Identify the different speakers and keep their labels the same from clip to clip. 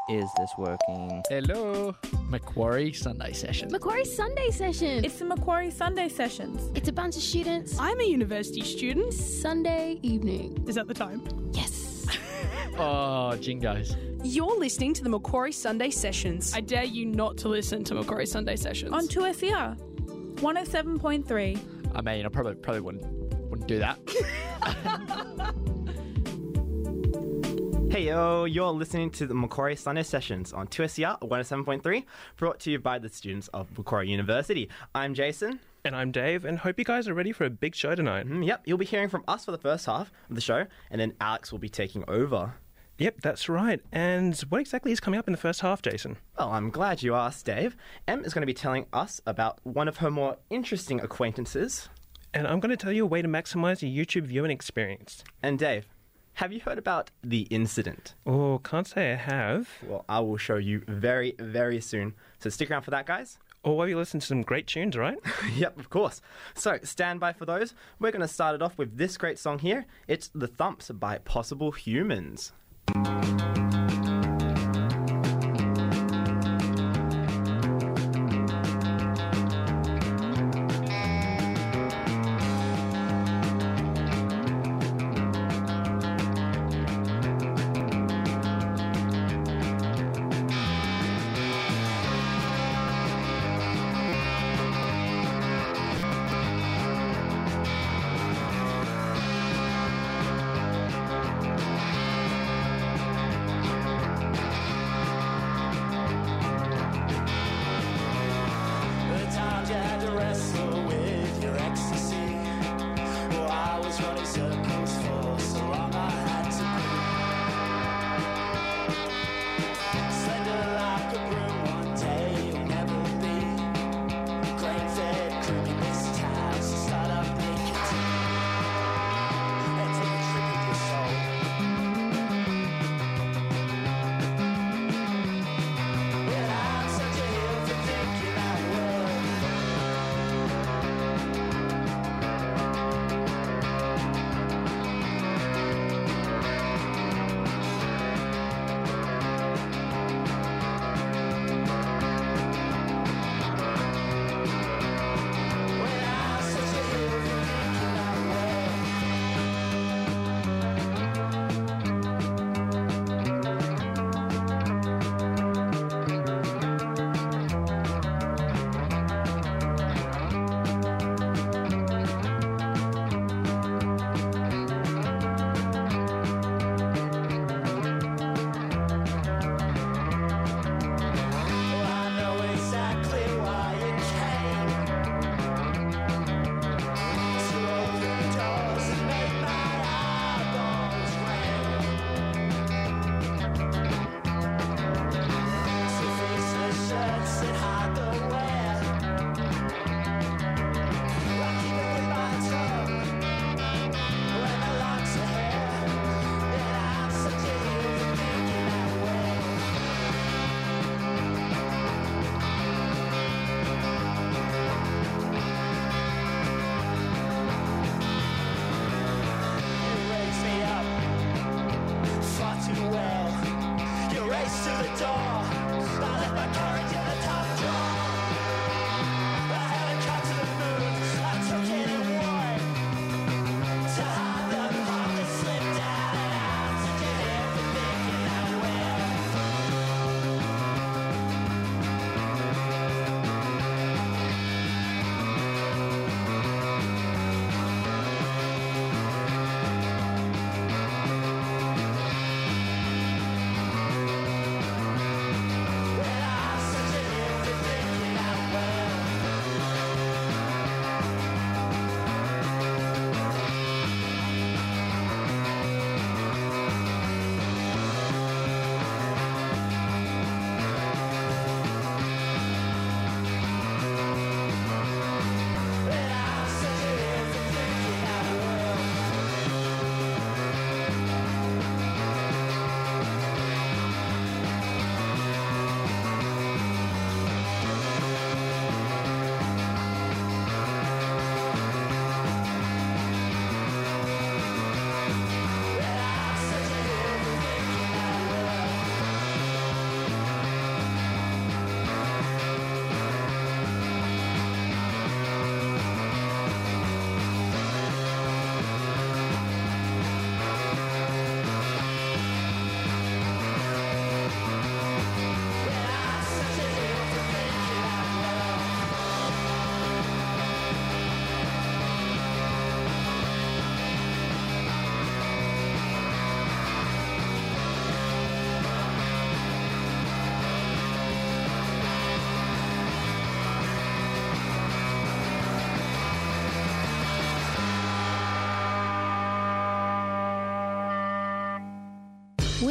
Speaker 1: Is this working?
Speaker 2: Hello. Macquarie Sunday Session.
Speaker 3: Macquarie Sunday Session.
Speaker 4: It's the Macquarie Sunday Sessions.
Speaker 3: It's a bunch of students.
Speaker 5: I'm a university student.
Speaker 3: Sunday evening.
Speaker 5: Is that the time?
Speaker 3: Yes.
Speaker 2: Oh, jingos.
Speaker 5: You're listening to the Macquarie Sunday Sessions. I dare you not to listen to Macquarie Sunday Sessions.
Speaker 4: On 2SER 107.3.
Speaker 2: I mean, I probably wouldn't do that.
Speaker 6: Hey yo, you're listening to the Macquarie Sunday Sessions on 2SER 107.3, brought to you by the students of Macquarie University. I'm Jason.
Speaker 7: And I'm Dave, and hope you guys are ready for a big show tonight.
Speaker 6: Yep, you'll be hearing from us for the first half of the show, and then Alex will be taking over.
Speaker 7: Yep, that's right. And what exactly is coming up in the first half, Jason?
Speaker 6: Well, I'm glad you asked, Dave. Em is going to be telling us about one of her more interesting acquaintances.
Speaker 7: And I'm going to tell you a way to maximise your YouTube viewing experience.
Speaker 6: And Dave, have you heard about the incident?
Speaker 7: Oh, can't say I have.
Speaker 6: Well, I will show you very, very soon. So stick around for that, guys.
Speaker 7: Or while you listen to some great tunes, right?
Speaker 6: Yep, of course. So stand by for those. We're going to start it off with this great song here. It's The Thumps by Possible Humans.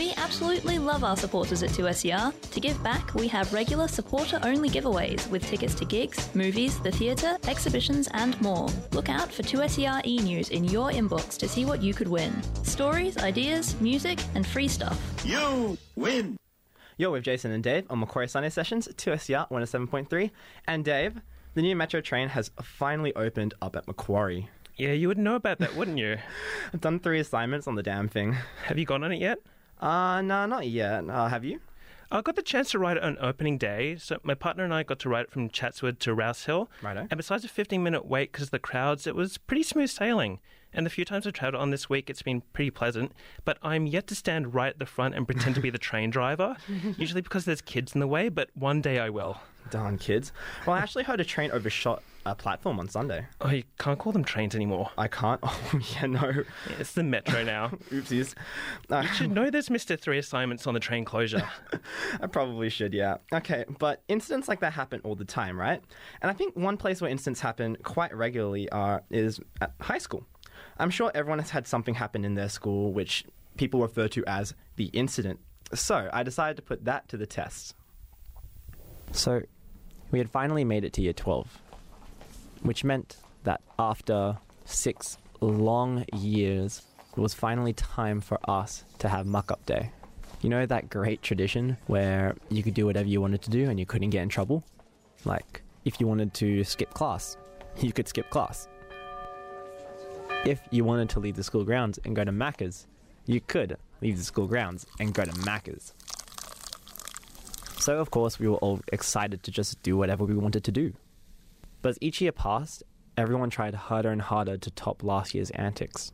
Speaker 1: We absolutely love our supporters at 2SER. To give back, we have regular supporter-only giveaways with tickets to gigs, movies, the theatre, exhibitions and more. Look out for 2SER e-news in your inbox to see what you could win. Stories, ideas, music and free stuff.
Speaker 8: You win!
Speaker 6: You're with Jason and Dave on Macquarie Sunday Sessions, 2SER 107.3. And Dave, the new metro train has finally opened up at Macquarie.
Speaker 7: Yeah, you would know about that, wouldn't you?
Speaker 6: I've done 3 assignments on the damn thing.
Speaker 7: Have you gone on it yet?
Speaker 6: No, not yet. Have you?
Speaker 7: I got the chance to ride it on opening day, so my partner and I got to ride it from Chatswood to Rouse Hill.
Speaker 6: Righto.
Speaker 7: And besides a 15-minute wait because of the crowds, it was pretty smooth sailing. And the few times I've travelled on this week, it's been pretty pleasant. But I'm yet to stand right at the front and pretend to be the train driver, usually because there's kids in the way, but one day I will.
Speaker 6: Darn kids. Well, I actually heard a train overshot a platform on Sunday.
Speaker 7: Oh, you can't call them trains anymore.
Speaker 6: I can't? Oh, yeah, no.
Speaker 7: Yeah, it's the metro now.
Speaker 6: Oopsies.
Speaker 7: You should know there's Mr. 3 assignments on the train closure.
Speaker 6: I probably should, yeah. Okay, but incidents like that happen all the time, right? And I think one place where incidents happen quite regularly is at high school. I'm sure everyone has had something happen in their school which people refer to as the incident. So I decided to put that to the test. So we had finally made it to year 12, which meant that after 6 long years, it was finally time for us to have muck-up day. You know that great tradition where you could do whatever you wanted to do and you couldn't get in trouble? Like, if you wanted to skip class, you could skip class. If you wanted to leave the school grounds and go to Macca's, you could leave the school grounds and go to Macca's. So, of course, we were all excited to just do whatever we wanted to do. But as each year passed, everyone tried harder and harder to top last year's antics.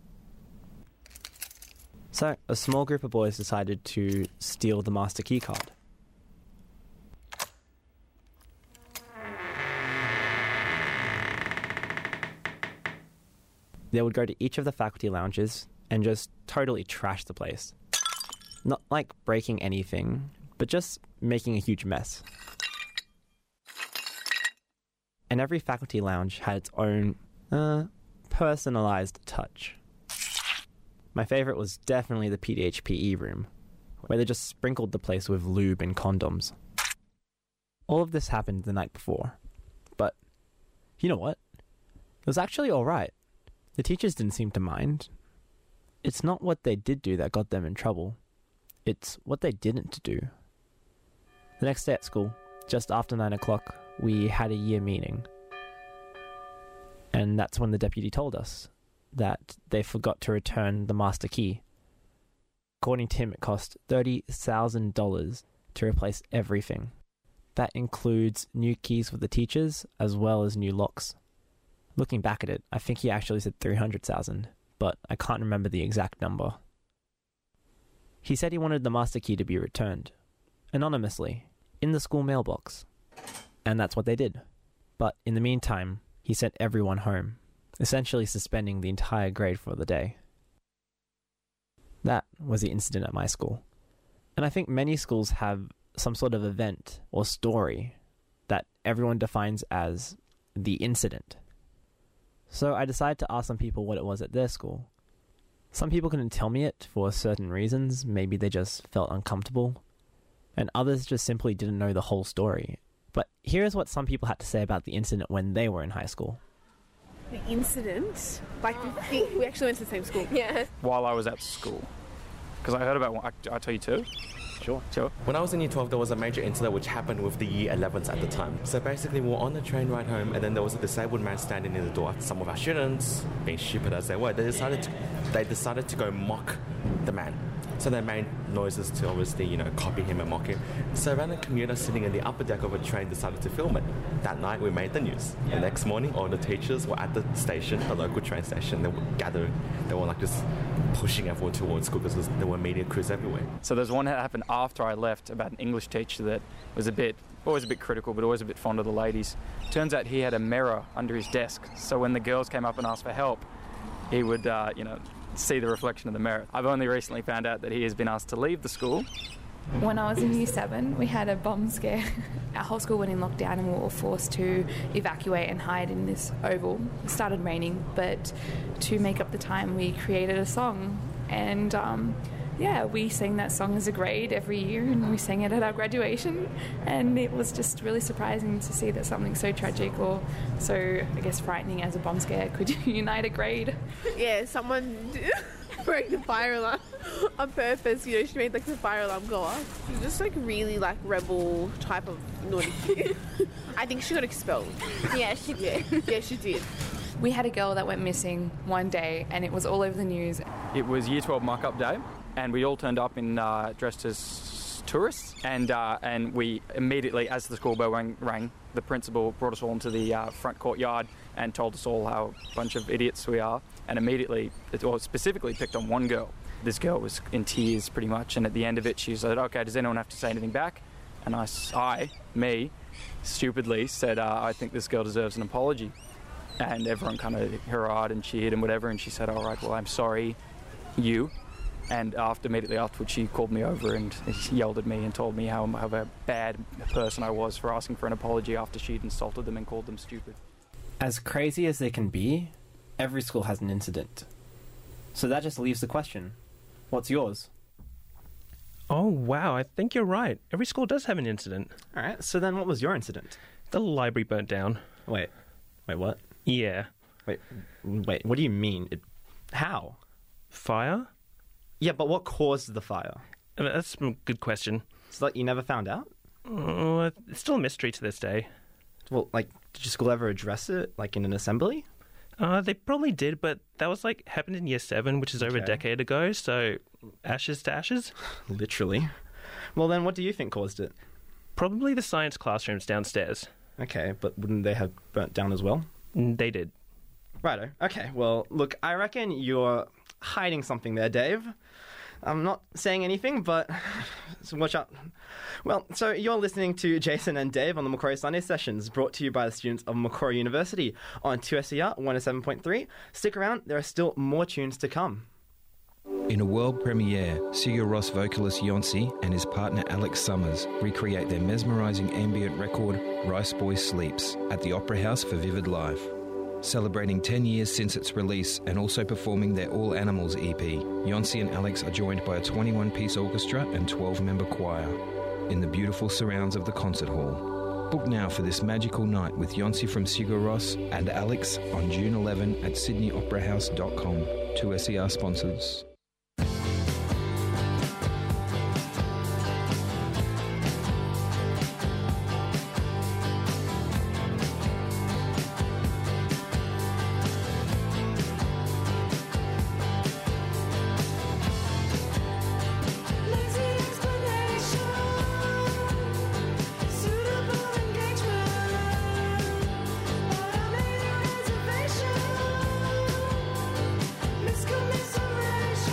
Speaker 6: So, a small group of boys decided to steal the master key card. They would go to each of the faculty lounges and just totally trash the place. Not like breaking anything, but just making a huge mess. And every faculty lounge had its own, personalized touch. My favorite was definitely the PDHPE room, where they just sprinkled the place with lube and condoms. All of this happened the night before, but you know what? It was actually alright. The teachers didn't seem to mind. It's not what they did do that got them in trouble. It's what they didn't do. The next day at school, just after 9 o'clock, we had a year meeting. And that's when the deputy told us that they forgot to return the master key. According to him, it cost $30,000 to replace everything. That includes new keys for the teachers, as well as new locks. Looking back at it, I think he actually said 300,000, but I can't remember the exact number. He said he wanted the master key to be returned, anonymously, in the school mailbox. And that's what they did. But in the meantime, he sent everyone home, essentially suspending the entire grade for the day. That was the incident at my school. And I think many schools have some sort of event or story that everyone defines as the incident. So I decided to ask some people what it was at their school. Some people couldn't tell me it for certain reasons. Maybe they just felt uncomfortable. And others just simply didn't know the whole story. But here's what some people had to say about the incident when they were in high school.
Speaker 9: The incident? Like, we actually went to the same school. Yeah.
Speaker 10: While I was at school. Because I heard about one. I'll tell you too.
Speaker 6: Sure.
Speaker 11: When I was in year 12, there was a major incident which happened with the year 11s at the time. So basically, we were on the train ride home, and then there was a disabled man standing in the door. Some of our students, being stupid as they were, they decided to go mock the man. So they made noises to obviously, copy him and mock him. So a random commuter sitting in the upper deck of a train decided to film it. That night, we made the news. The next morning, all the teachers were at the station, the local train station. They were gathering. They were just pushing everyone towards school because there were media crews everywhere.
Speaker 10: So there's one that happened after I left about an English teacher that was always a bit critical, but always a bit fond of the ladies. Turns out he had a mirror under his desk. So when the girls came up and asked for help, he would, see the reflection of the mirror. I've only recently found out that he has been asked to leave the school.
Speaker 12: When I was in year 7, we had a bomb scare. Our whole school went in lockdown and we were forced to evacuate and hide in this oval. It started raining, but to make up the time, we created a song. And yeah, we sang that song as a grade every year, and we sang it at our graduation, and it was just really surprising to see that something so tragic or so, I guess, frightening as a bomb scare could unite a grade.
Speaker 9: Yeah, someone broke the fire alarm on purpose. You know, she made like the fire alarm go off. She was just like really like rebel type of naughty kid. I think she got expelled.
Speaker 8: Yeah, she did.
Speaker 9: Yeah, she did.
Speaker 12: We had a girl that went missing one day, and it was all over the news.
Speaker 10: It was Year 12 mock-up day, and we all turned up in dressed as tourists, and we immediately, as the school bell rang, the principal brought us all into the front courtyard and told us all how a bunch of idiots we are, and immediately, or specifically picked on one girl. This girl was in tears pretty much, and at the end of it she said, okay, does anyone have to say anything back? And I stupidly said, I think this girl deserves an apology. And everyone kind of hurrahed and cheered and whatever, and she said, all right, well, I'm sorry, you. And immediately afterwards, she called me over and yelled at me and told me how a bad person I was for asking for an apology after she'd insulted them and called them stupid.
Speaker 13: As crazy as they can be, every school has an incident. So that just leaves the question, what's yours?
Speaker 7: Oh, wow, I think you're right. Every school does have an incident.
Speaker 6: All right, so then what was your incident?
Speaker 7: The library burnt down.
Speaker 6: Wait, what?
Speaker 7: Yeah.
Speaker 6: Wait, what do you mean? How?
Speaker 7: Fire?
Speaker 6: Yeah, but what caused the fire?
Speaker 7: That's a good question.
Speaker 6: So, like, you never found out?
Speaker 7: It's still a mystery to this day.
Speaker 6: Well, like, did your school ever address it, like, in an assembly?
Speaker 7: They probably did, but that was, like, happened in Year 7, which is over a decade ago, so ashes to ashes.
Speaker 6: Literally. Well, then what do you think caused it?
Speaker 7: Probably the science classrooms downstairs.
Speaker 6: Okay, but wouldn't they have burnt down as well?
Speaker 7: They did.
Speaker 6: Righto. Okay, well, look, I reckon you're hiding something there, Dave. I'm not saying anything, but so watch out. Well, so you're listening to Jason and Dave on the Macquarie Sunday Sessions, brought to you by the students of Macquarie University on 2SER 107.3. Stick around, there are still more tunes to come.
Speaker 14: In a world premiere, Sigur Rós vocalist Yonsei and his partner Alex Summers recreate their mesmerising ambient record Rice Boy Sleeps at the Opera House for Vivid Live. Celebrating 10 years since its release and also performing their All Animals EP, Yonsei and Alex are joined by a 21-piece orchestra and 12-member choir in the beautiful surrounds of the concert hall. Book now for this magical night with Yonsei from Sigur Rós and Alex on June 11 at sydneyoperahouse.com. 2SER sponsors.
Speaker 15: Miscommiseration.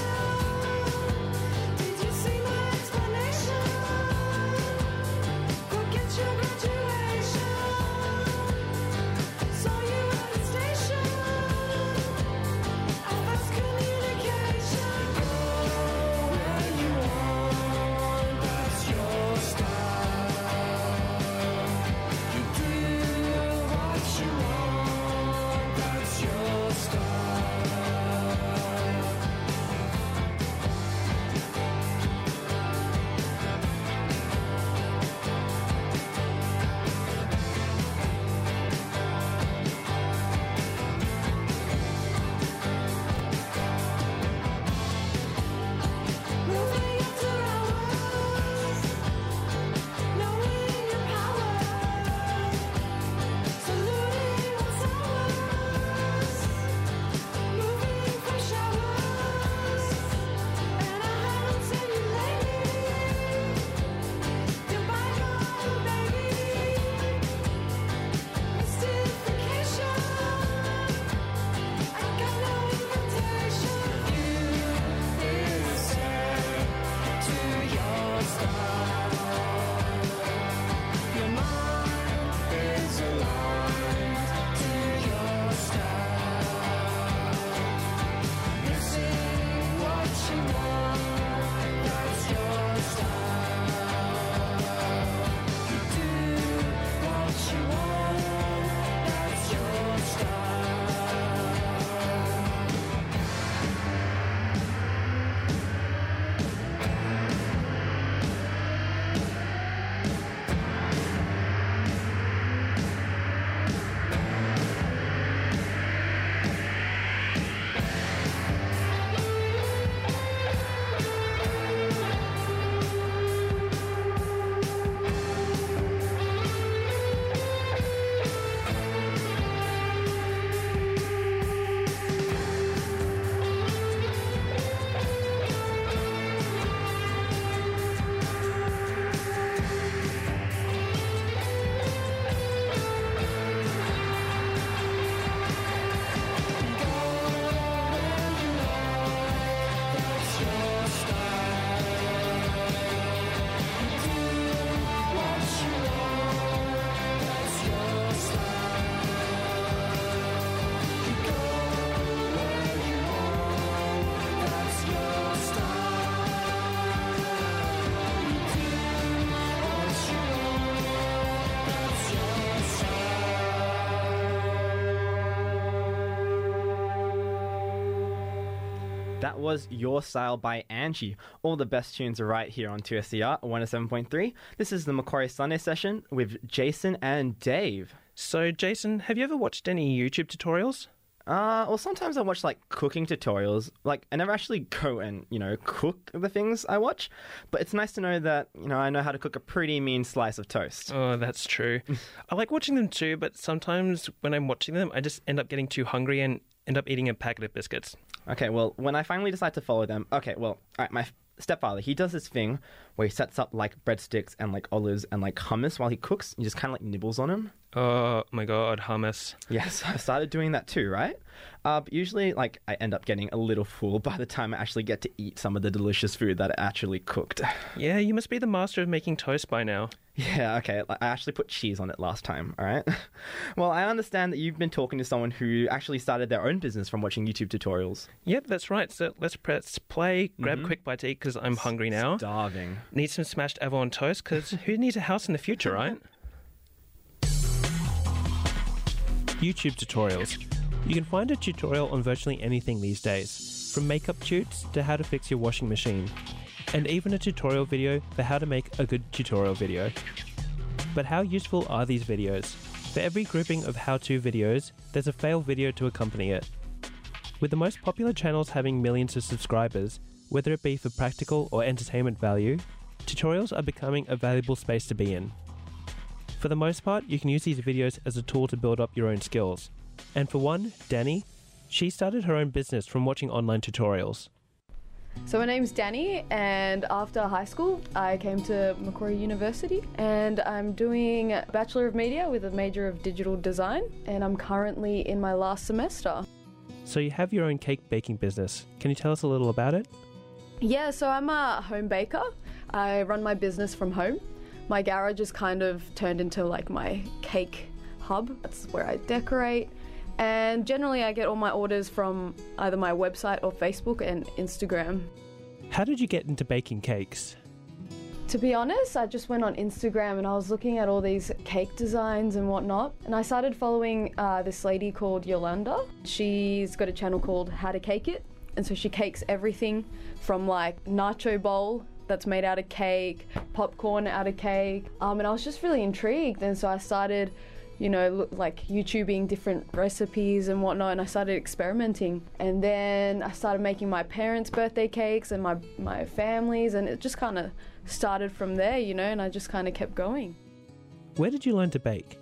Speaker 6: That was Your Style by Angie. All the best tunes are right here on 2SER 107.3. This is the Macquarie Sunday Session with Jason and Dave.
Speaker 7: So, Jason, have you ever watched any YouTube tutorials?
Speaker 6: Well, sometimes I watch, like, cooking tutorials. Like, I never actually go and, cook the things I watch. But it's nice to know that, I know how to cook a pretty mean slice of toast.
Speaker 7: Oh, that's true. I like watching them too, but sometimes when I'm watching them, I just end up getting too hungry and end up eating a packet of biscuits.
Speaker 6: Okay, well, when I finally decide to follow them... Okay, well, all right, my stepfather, he does this thing where he sets up, like, breadsticks and, like, olives and, like, hummus while he cooks. He just kind of, like, nibbles on them.
Speaker 7: Oh, my God, hummus.
Speaker 6: Yes, I started doing that too, right? But usually, like, I end up getting a little full by the time I actually get to eat some of the delicious food that I actually cooked.
Speaker 7: Yeah, you must be the master of making toast by now.
Speaker 6: Yeah, okay, I actually put cheese on it last time, all right? Well, I understand that you've been talking to someone who actually started their own business from watching YouTube tutorials.
Speaker 7: Yep, that's right. So let's press play, grab a quick bite to eat because I'm hungry now.
Speaker 6: Starving.
Speaker 7: Need some smashed Avon toast because who needs a house in the future, right? YouTube tutorials. You can find a tutorial on virtually anything these days, from makeup tutes to how to fix your washing machine, and even a tutorial video for how to make a good tutorial video. But how useful are these videos? For every grouping of how-to videos, there's a fail video to accompany it. With the most popular channels having millions of subscribers, whether it be for practical or entertainment value, tutorials are becoming a valuable space to be in. For the most part, you can use these videos as a tool to build up your own skills. And for one, Danny, she started her own business from watching online tutorials.
Speaker 8: So my name's Danny, and after high school I came to Macquarie University and I'm doing a Bachelor of Media with a major of Digital Design, and I'm currently in my last semester.
Speaker 7: So you have your own cake baking business. Can you tell us a little about it?
Speaker 8: Yeah, so I'm a home baker. I run my business from home. My garage is kind of turned into like my cake hub. That's where I decorate. And generally I get all my orders from either my website or Facebook and Instagram.
Speaker 7: How did you get into baking cakes?
Speaker 8: To be honest, I just went on Instagram and I was looking at all these cake designs and whatnot. And I started following this lady called Yolanda. She's got a channel called How to Cake It. And so she cakes everything from like nacho bowl that's made out of cake, popcorn out of cake. And I was just really intrigued. And so I started like YouTubing different recipes and whatnot, and I started experimenting. And then I started making my parents' birthday cakes and my family's, and it just kind of started from there, and I just kind of kept going.
Speaker 7: Where did you learn to bake?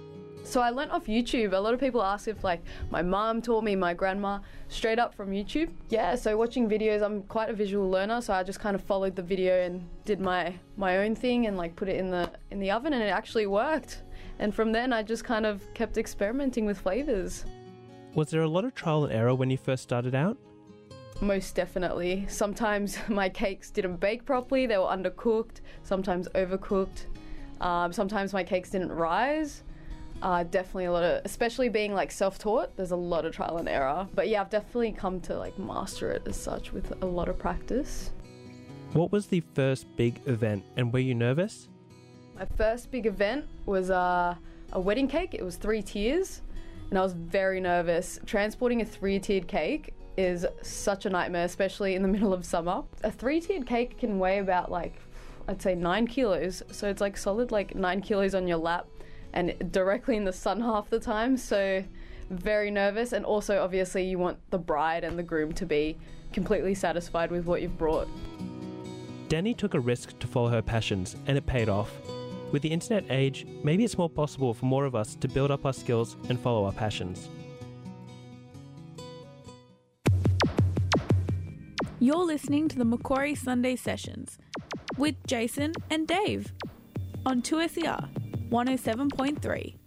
Speaker 8: So I learnt off YouTube. A lot of people ask if like my mom taught me, my grandma, straight up from YouTube. Yeah, so watching videos, I'm quite a visual learner, so I just kind of followed the video and did my own thing and like put it in the oven, and it actually worked. And from then I just kind of kept experimenting with flavours.
Speaker 7: Was there a lot of trial and error when you first started out?
Speaker 8: Most definitely. Sometimes my cakes didn't bake properly, they were undercooked, sometimes overcooked. Sometimes my cakes didn't rise. Definitely a lot of, especially being like self-taught, there's a lot of trial and error. But yeah, I've definitely come to like master it as such with a lot of practice.
Speaker 7: What was the first big event, and were you nervous?
Speaker 8: My first big event was a wedding cake. It was 3 tiers, and I was very nervous. Transporting a 3-tiered cake is such a nightmare, especially in the middle of summer. A 3-tiered cake can weigh about like, I'd say 9 kilos. So it's like solid like 9 kilos on your lap and directly in the sun half the time. So very nervous. And also obviously you want the bride and the groom to be completely satisfied with what you've brought.
Speaker 7: Danny took a risk to follow her passions, and it paid off. With the internet age, maybe it's more possible for more of us to build up our skills and follow our passions.
Speaker 4: You're listening to the Macquarie Sunday Sessions with Jason and Dave on 2SER 107.3.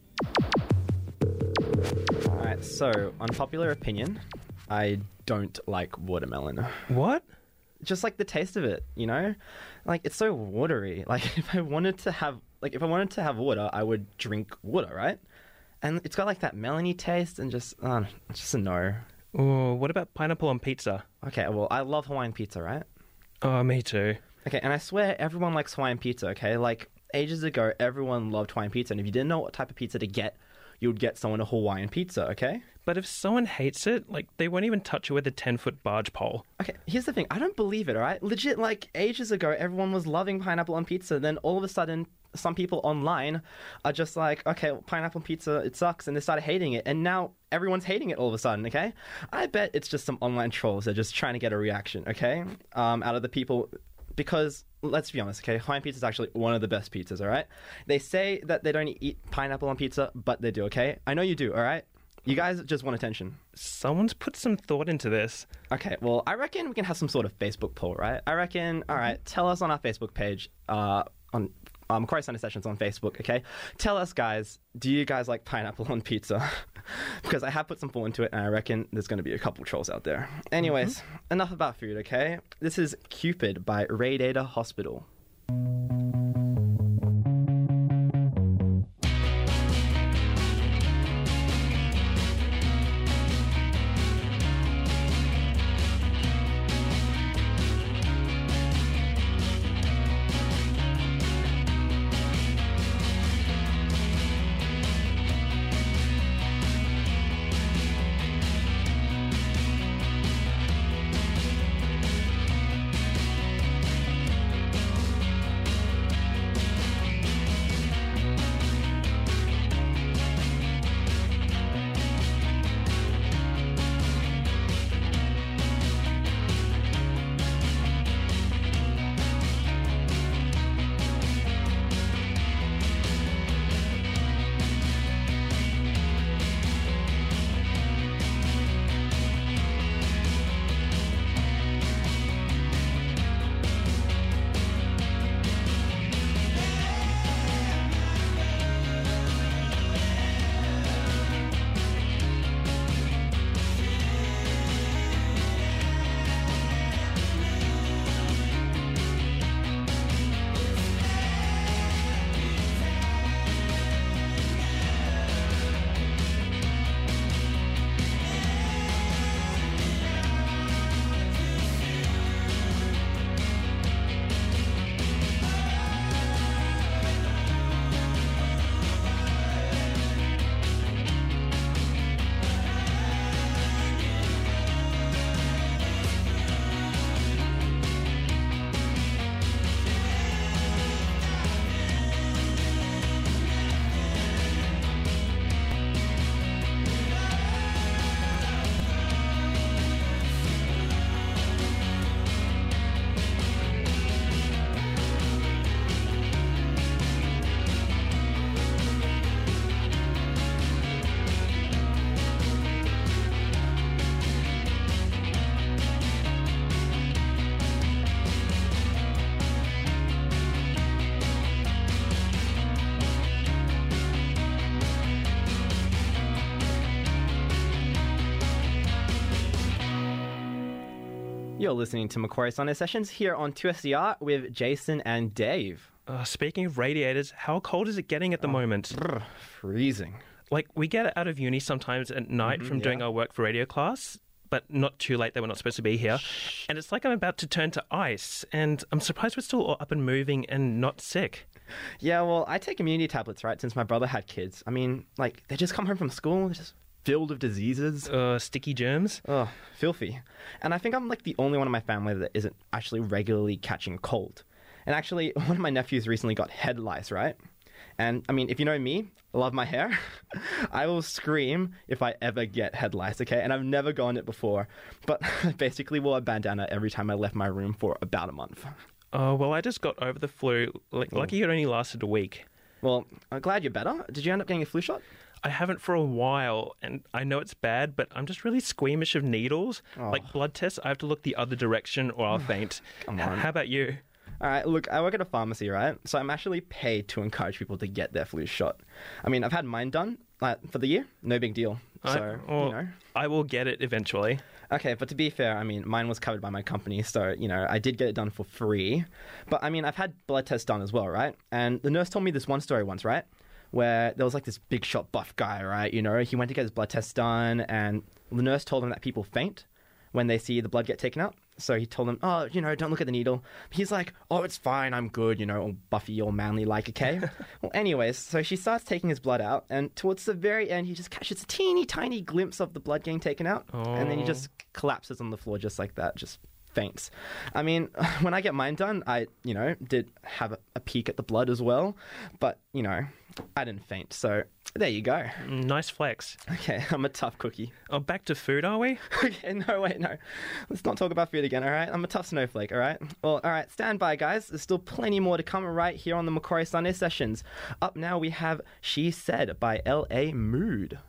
Speaker 6: Alright, so, unpopular opinion, I don't like watermelon.
Speaker 7: What?
Speaker 6: Just like the taste of it, Like, it's so watery. Like, if I wanted to have water, I would drink water, right? And it's got like that melony taste and just a no.
Speaker 7: Oh, what about pineapple on pizza?
Speaker 6: Okay, well, I love Hawaiian pizza, right?
Speaker 7: Oh, me too.
Speaker 6: Okay, and I swear everyone likes Hawaiian pizza, okay? Like, ages ago, everyone loved Hawaiian pizza, and if you didn't know what type of pizza to get, you would get someone a Hawaiian pizza, okay?
Speaker 7: But if someone hates it, like, they won't even touch it with a 10-foot barge pole.
Speaker 6: Okay, here's the thing. I don't believe it, all right? Legit, like, ages ago, everyone was loving pineapple on pizza. Then all of a sudden, some people online are just like, okay, well, pineapple pizza, it sucks. And they started hating it. And now everyone's hating it all of a sudden, okay? I bet it's just some online trolls that are just trying to get a reaction, okay? Out of the people. Because, let's be honest, okay, Hawaiian pizza is actually one of the best pizzas, all right? They say that they don't eat pineapple on pizza, but they do, okay? I know you do, all right? You guys just want attention.
Speaker 7: Someone's put some thought into this.
Speaker 6: Okay, well, I reckon we can have some sort of Facebook poll, right? I reckon, all right, tell us on our Facebook page, on Macquarie Sunday Sessions on Facebook, okay? Tell us, guys, do you guys like pineapple on pizza? Because I have put some thought into it, and I reckon there's going to be a couple trolls out there. Anyways, enough about food, okay? This is Cupid by Radiator Hospital. You're listening to Macquarie Sunday Sessions here on 2SCR with Jason and Dave.
Speaker 7: Speaking of radiators, how cold is it getting at the moment?
Speaker 6: Freezing.
Speaker 7: Like, we get out of uni sometimes at night from doing our work for radio class, but not too late that we're not supposed to be here. And it's like I'm about to turn to ice, and I'm surprised we're still up and moving and not sick.
Speaker 6: Yeah, well, I take immunity tablets, right, since my brother had kids. I mean, like, they just come home from school, they're just filled with diseases.
Speaker 7: Sticky germs.
Speaker 6: Oh, filthy. And I think I'm like the only one in my family that isn't actually regularly catching a cold. And actually, one of my nephews recently got head lice, right? And I mean, if you know me, I love my hair. I will scream if I ever get head lice, okay? And I've never gotten it before. But I basically wore a bandana every time I left my room for about a month.
Speaker 7: Oh, well, I just got over the flu. Lucky it only lasted a week.
Speaker 6: Well, I'm glad you're better. Did you end up getting a flu shot?
Speaker 7: I haven't for a while, and I know it's bad, but I'm just really squeamish of needles.
Speaker 6: Oh.
Speaker 7: Like blood tests, I have to look the other direction or I'll faint.
Speaker 6: Come on.
Speaker 7: How about you?
Speaker 6: All right, look, I work at a pharmacy, right? So I'm actually paid to encourage people to get their flu shot. I mean, I've had mine done for the year. No big deal. So, you know.
Speaker 7: I will get it eventually.
Speaker 6: Okay, but to be fair, I mean, mine was covered by my company, so, you know, I did get it done for free. But, I mean, I've had blood tests done as well, right? And the nurse told me this one story once, right? Where there was like this big shot buff guy, right? You know, he went to get his blood test done, and the nurse told him that people faint when they see the blood get taken out. So he told him, oh, don't look at the needle. He's like, oh, it's fine, I'm good, all Buffy, all manly like, okay? Well, anyways, so she starts taking his blood out, and towards the very end, he just catches a teeny tiny glimpse of the blood getting taken out, and then he just collapses on the floor just like that, just faints. I mean, when I get mine done, I, did have a peek at the blood as well, but, I didn't faint, so there you go.
Speaker 7: Nice flex.
Speaker 6: Okay, I'm a tough cookie.
Speaker 7: Oh, back to food, are we?
Speaker 6: Okay, no. Let's not talk about food again, all right? I'm a tough snowflake, all right? Well, all right, stand by, guys. There's still plenty more to come right here on the Macquarie Sunday Sessions. Up now, we have She Said by L.A. Mood.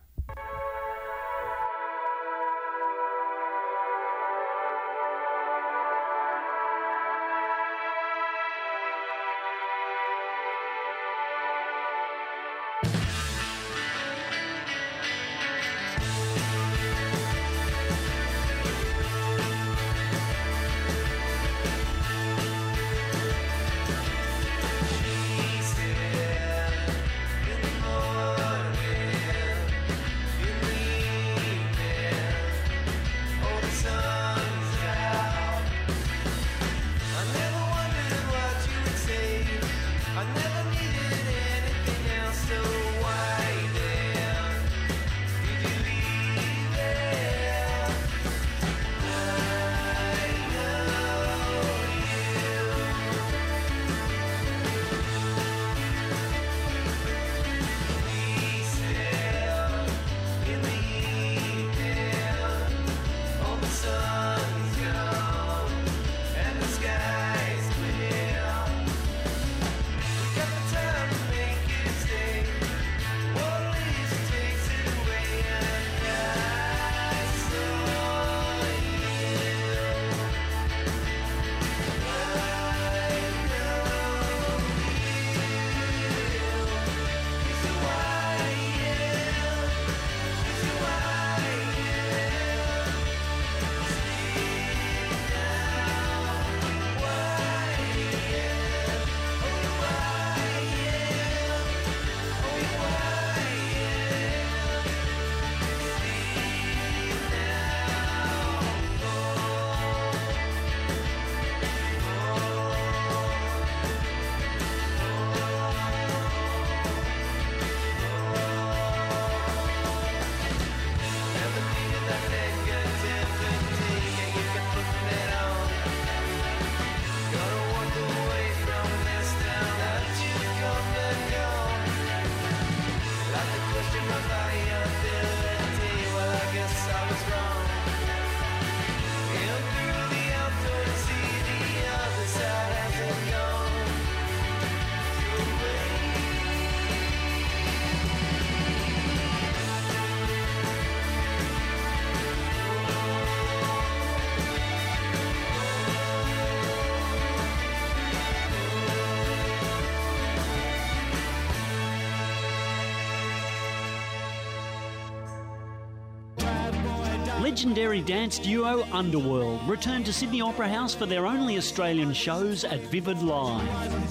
Speaker 15: Legendary dance duo Underworld return to Sydney Opera House for their only Australian shows at Vivid Live.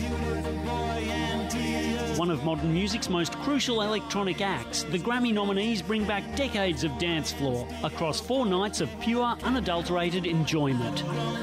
Speaker 15: One of modern music's most crucial electronic acts, the Grammy nominees bring back decades of dance floor across 4 nights of pure, unadulterated enjoyment.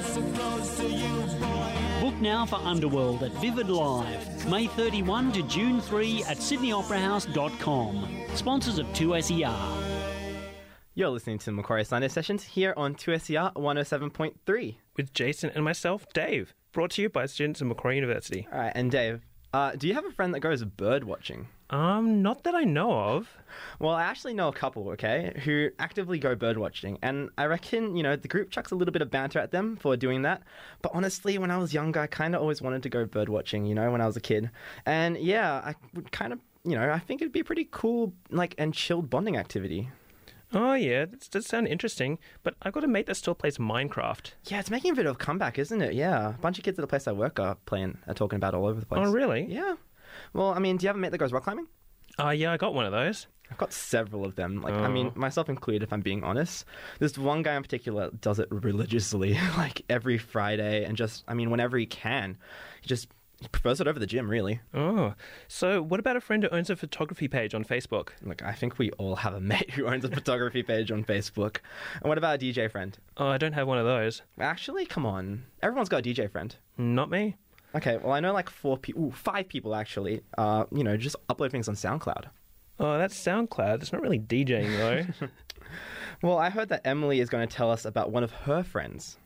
Speaker 15: Book now for Underworld at Vivid Live, May 31 to June 3 at sydneyoperahouse.com. Sponsors of 2SER.
Speaker 6: You're listening to the Macquarie Sunday Sessions here on 2SER 107.3.
Speaker 7: With Jason and myself, Dave. Brought to you by students at Macquarie University.
Speaker 6: All right, and Dave, do you have a friend that goes bird watching?
Speaker 7: Not that I know of.
Speaker 6: Well, I actually know a couple, okay, who actively go bird watching. And I reckon, the group chucks a little bit of banter at them for doing that. But honestly, when I was younger, I kind of always wanted to go bird watching, when I was a kid. And yeah, I would kind of, I think it'd be a pretty cool, and chilled bonding activity.
Speaker 7: Oh, yeah, that does sound interesting, but I've got a mate that still plays Minecraft.
Speaker 6: Yeah, it's making a bit of a comeback, isn't it? Yeah, a bunch of kids at the place I work are talking about it all over the place.
Speaker 7: Oh, really?
Speaker 6: Yeah. Well, do you have a mate that goes rock climbing?
Speaker 7: Yeah, I got one of those.
Speaker 6: I've got several of them. Myself included, if I'm being honest. There's one guy in particular that does it religiously, every Friday, and whenever he can. He just He prefers it over the gym, really.
Speaker 7: Oh, so what about a friend who owns a photography page on Facebook?
Speaker 6: Look, I think we all have a mate who owns a photography page on Facebook. And what about a DJ friend?
Speaker 7: Oh, I don't have one of those.
Speaker 6: Actually, come on. Everyone's got a DJ friend.
Speaker 7: Not me.
Speaker 6: Okay, well, I know like 5 people actually, just upload things on SoundCloud.
Speaker 7: Oh, that's SoundCloud. It's not really DJing, though.
Speaker 6: Well, I heard that Emily is going to tell us about one of her friends.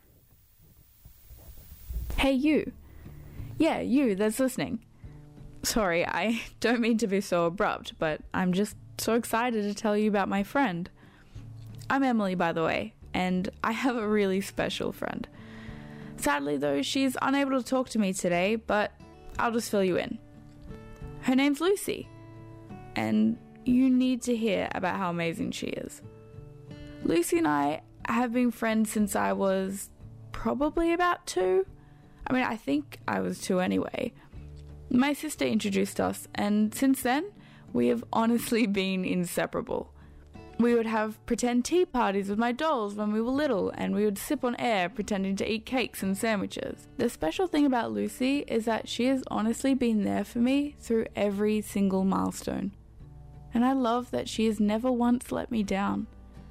Speaker 4: Hey, you. Yeah, you that's listening. Sorry, I don't mean to be so abrupt, but I'm just so excited to tell you about my friend. I'm Emily, by the way, and I have a really special friend. Sadly, though, she's unable to talk to me today, but I'll just fill you in. Her name's Lucy, and you need to hear about how amazing she is. Lucy and I have been friends since I was probably about 2. I mean, I think I was 2 anyway. My sister introduced us, and since then, we have honestly been inseparable. We would have pretend tea parties with my dolls when we were little, and we would sip on air pretending to eat cakes and sandwiches. The special thing about Lucy is that she has honestly been there for me through every single milestone. And I love that she has never once let me down.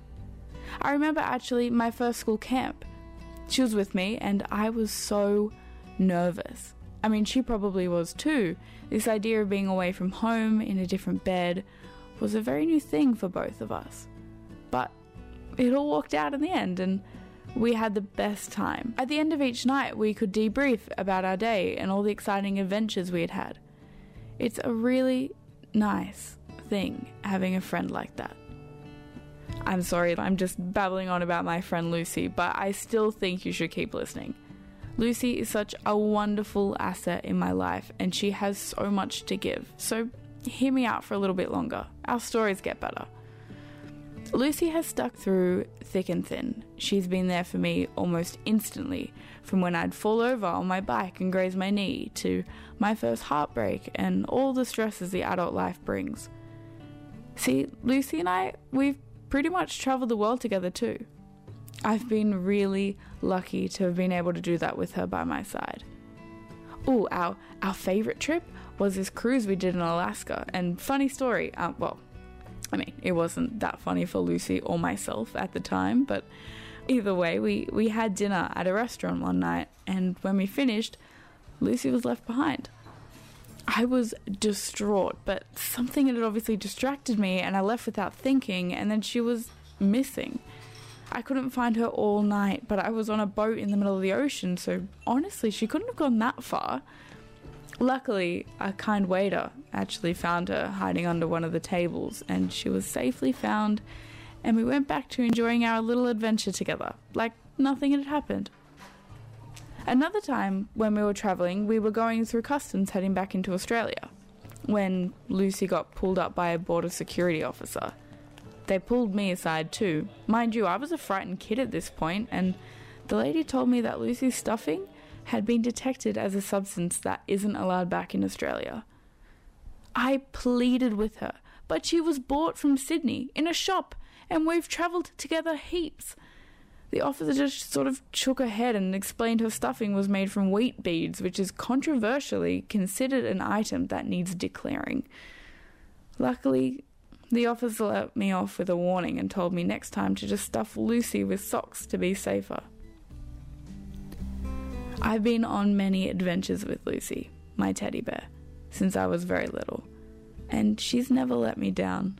Speaker 4: I remember actually my first school camp. She was with me, and I was so nervous. I mean, she probably was too. This idea of being away from home in a different bed was a very new thing for both of us. But it all worked out in the end, and we had the best time. At the end of each night, we could debrief about our day and all the exciting adventures we had had. It's a really nice thing having a friend like that. I'm sorry, I'm just babbling on about my friend Lucy, but I still think you should keep listening. Lucy is such a wonderful asset in my life, and she has so much to give. So hear me out for a little bit longer. Our stories get better. Lucy has stuck through thick and thin. She's been there for me almost instantly, from when I'd fall over on my bike and graze my knee, to my first heartbreak and all the stresses the adult life brings. See, Lucy and I, we've pretty much traveled the world together too. I've been really lucky to have been able to do that with her by my side. Ooh, our favourite trip was this cruise we did in Alaska. And funny story, it wasn't that funny for Lucy or myself at the time, but either way, we had dinner at a restaurant one night, and when we finished, Lucy was left behind. I was distraught, but something had obviously distracted me, and I left without thinking, and then she was missing. I couldn't find her all night, but I was on a boat in the middle of the ocean, so honestly, she couldn't have gone that far. Luckily, a kind waiter actually found her hiding under one of the tables, and she was safely found, and we went back to enjoying our little adventure together, like nothing had happened. Another time, when we were travelling, we were going through customs heading back into Australia, when Lucy got pulled up by a border security officer. They pulled me aside too. Mind you, I was a frightened kid at this point, and the lady told me that Lucy's stuffing had been detected as a substance that isn't allowed back in Australia. I pleaded with her, but she was bought from Sydney in a shop, and we've travelled together heaps. The officer just sort of shook her head and explained her stuffing was made from wheat beads, which is controversially considered an item that needs declaring. Luckily, the officer let me off with a warning and told me next time to just stuff Lucy with socks to be safer. I've been on many adventures with Lucy, my teddy bear, since I was very little, and she's never let me down.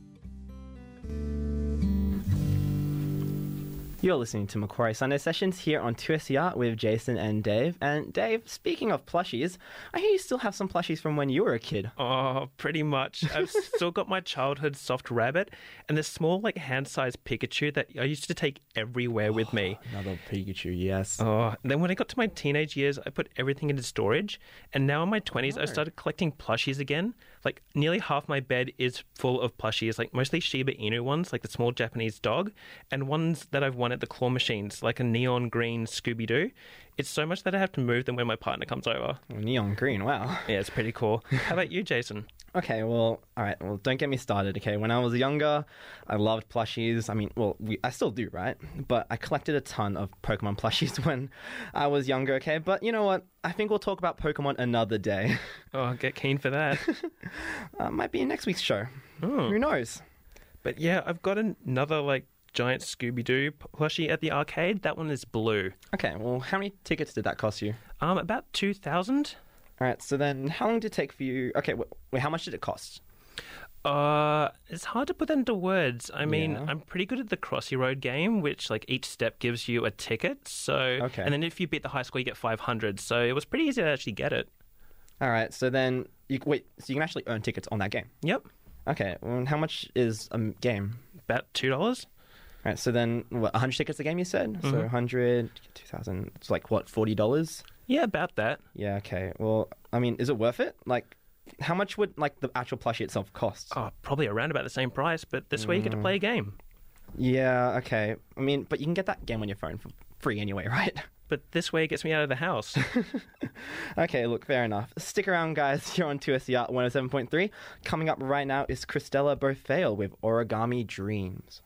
Speaker 6: You're listening to Macquarie Sunday Sessions here on 2SER with Jason and Dave. And Dave, speaking of plushies, I hear you still have some plushies from when you were a kid.
Speaker 7: Oh, pretty much. I've still got my childhood soft rabbit and the small, hand-sized Pikachu that I used to take everywhere with me.
Speaker 6: Another Pikachu, yes.
Speaker 7: Oh, then when I got to my teenage years, I put everything into storage. And now in my 20s, I've started collecting plushies again. Nearly half my bed is full of plushies, mostly Shiba Inu ones, like the small Japanese dog, and ones that I've won at the claw machines, like a neon green Scooby-Doo. It's so much that I have to move them when my partner comes over.
Speaker 6: Neon green, wow.
Speaker 7: Yeah, it's pretty cool. How about you, Jason?
Speaker 6: Okay, well, all right. Well, don't get me started, okay? When I was younger, I loved plushies. I mean, well, I still do, right? But I collected a ton of Pokemon plushies when I was younger, okay? But you know what? I think we'll talk about Pokemon another day.
Speaker 7: Oh, get keen for that.
Speaker 6: Might be in next week's show. Who knows?
Speaker 7: But yeah, I've got another, like, giant Scooby-Doo plushie at the arcade. That one is blue.
Speaker 6: Okay, well, how many tickets did that cost you?
Speaker 7: About 2,000.
Speaker 6: All right, so then how long did it take for you? Okay, wait, how much did it cost?
Speaker 7: It's hard to put that into words. I mean,
Speaker 6: Yeah.
Speaker 7: I'm pretty good at the Crossy Road game, which, like, each step gives you a ticket. So,
Speaker 6: Okay.
Speaker 7: And then if you beat the high score, you get 500. So it was pretty easy to actually get it.
Speaker 6: All right, so then so you can actually earn tickets on that game?
Speaker 7: Yep.
Speaker 6: Okay, well, how much is a game?
Speaker 7: About $2.
Speaker 6: All right, so then, 100 tickets a game, you said? So
Speaker 7: Mhm.
Speaker 6: 100, 2,000, it's like, what, $40?
Speaker 7: Yeah, about that.
Speaker 6: Yeah, okay. Well, I mean, is it worth it? Like, how much would, like, the actual plushie itself cost?
Speaker 7: Oh, probably around about the same price, but this way you get to play a game.
Speaker 6: Yeah, okay. I mean, but you can get that game on your phone for free anyway, right?
Speaker 7: But this way it gets me out of the house.
Speaker 6: Okay, look, fair enough. Stick around, guys. You're on 2SER 107.3. Coming up right now is Christella Bothale with Origami Dreams.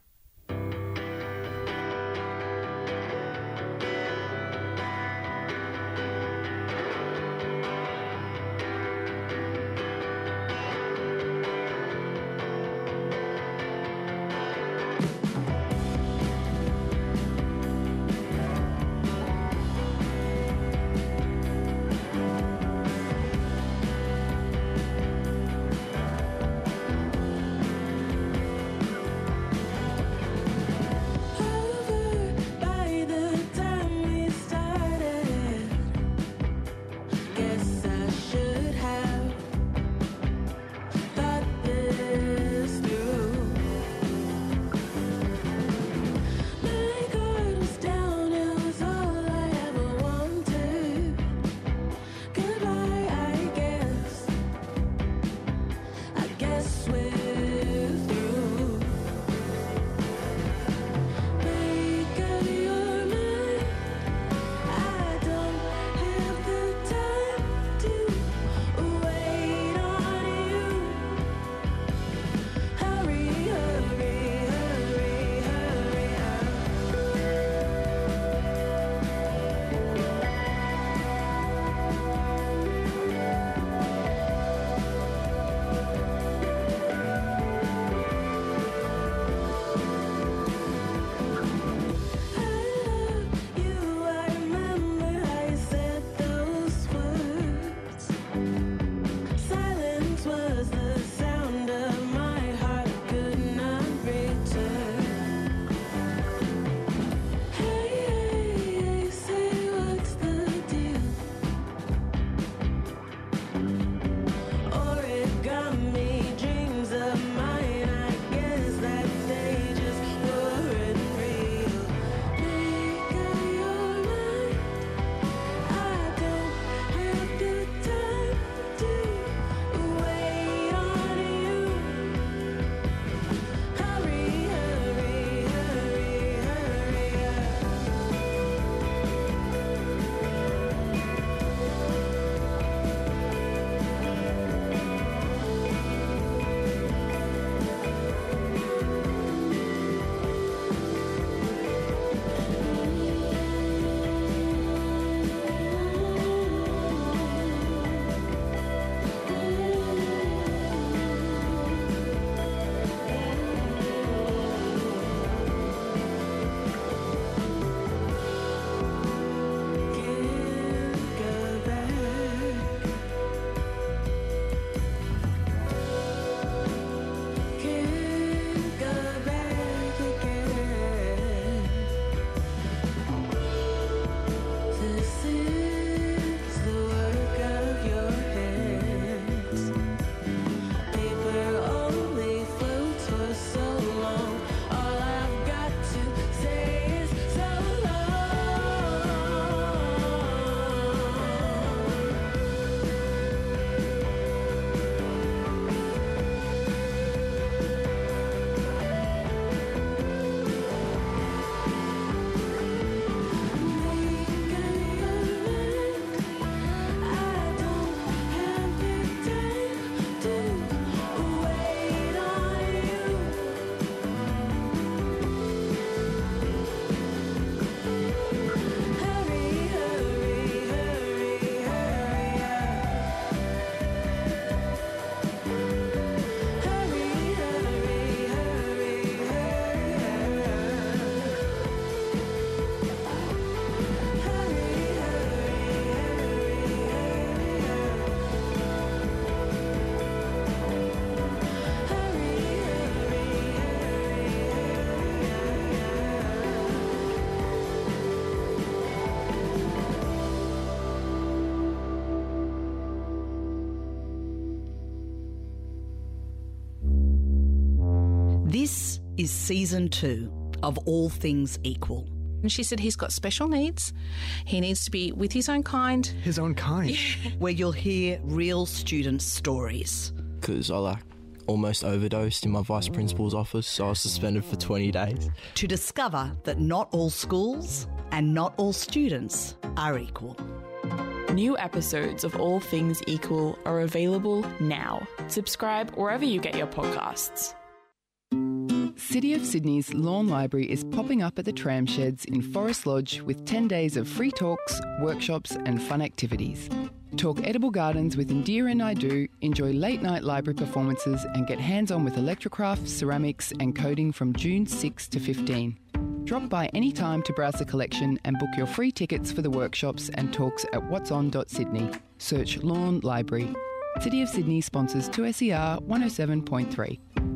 Speaker 16: is Season 2 of All Things Equal.
Speaker 17: And she said he's got special needs. He needs to be with his own kind.
Speaker 18: His own kind?
Speaker 16: Where you'll hear real student stories.
Speaker 19: Because I almost overdosed in my vice principal's office, so I was suspended for 20 days.
Speaker 16: To discover that not all schools and not all students are equal.
Speaker 20: New episodes of All Things Equal are available now. Subscribe wherever you get your podcasts.
Speaker 21: City of Sydney's Lawn Library is popping up at the Tram Sheds in Forest Lodge with 10 days of free talks, workshops and fun activities. Talk edible gardens with Indira and Naidu, enjoy late-night library performances and get hands-on with electrocraft, ceramics and coding from June 6 to 15. Drop by any time to browse the collection and book your free tickets for the workshops and talks at whatson.sydney. Search Lawn Library. City of Sydney sponsors 2SER 107.3.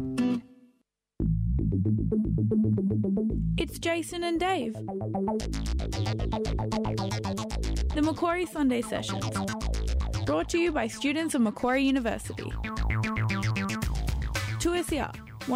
Speaker 4: It's Jason and Dave. The Macquarie Sunday Sessions. Brought to you by students of Macquarie University. 2SER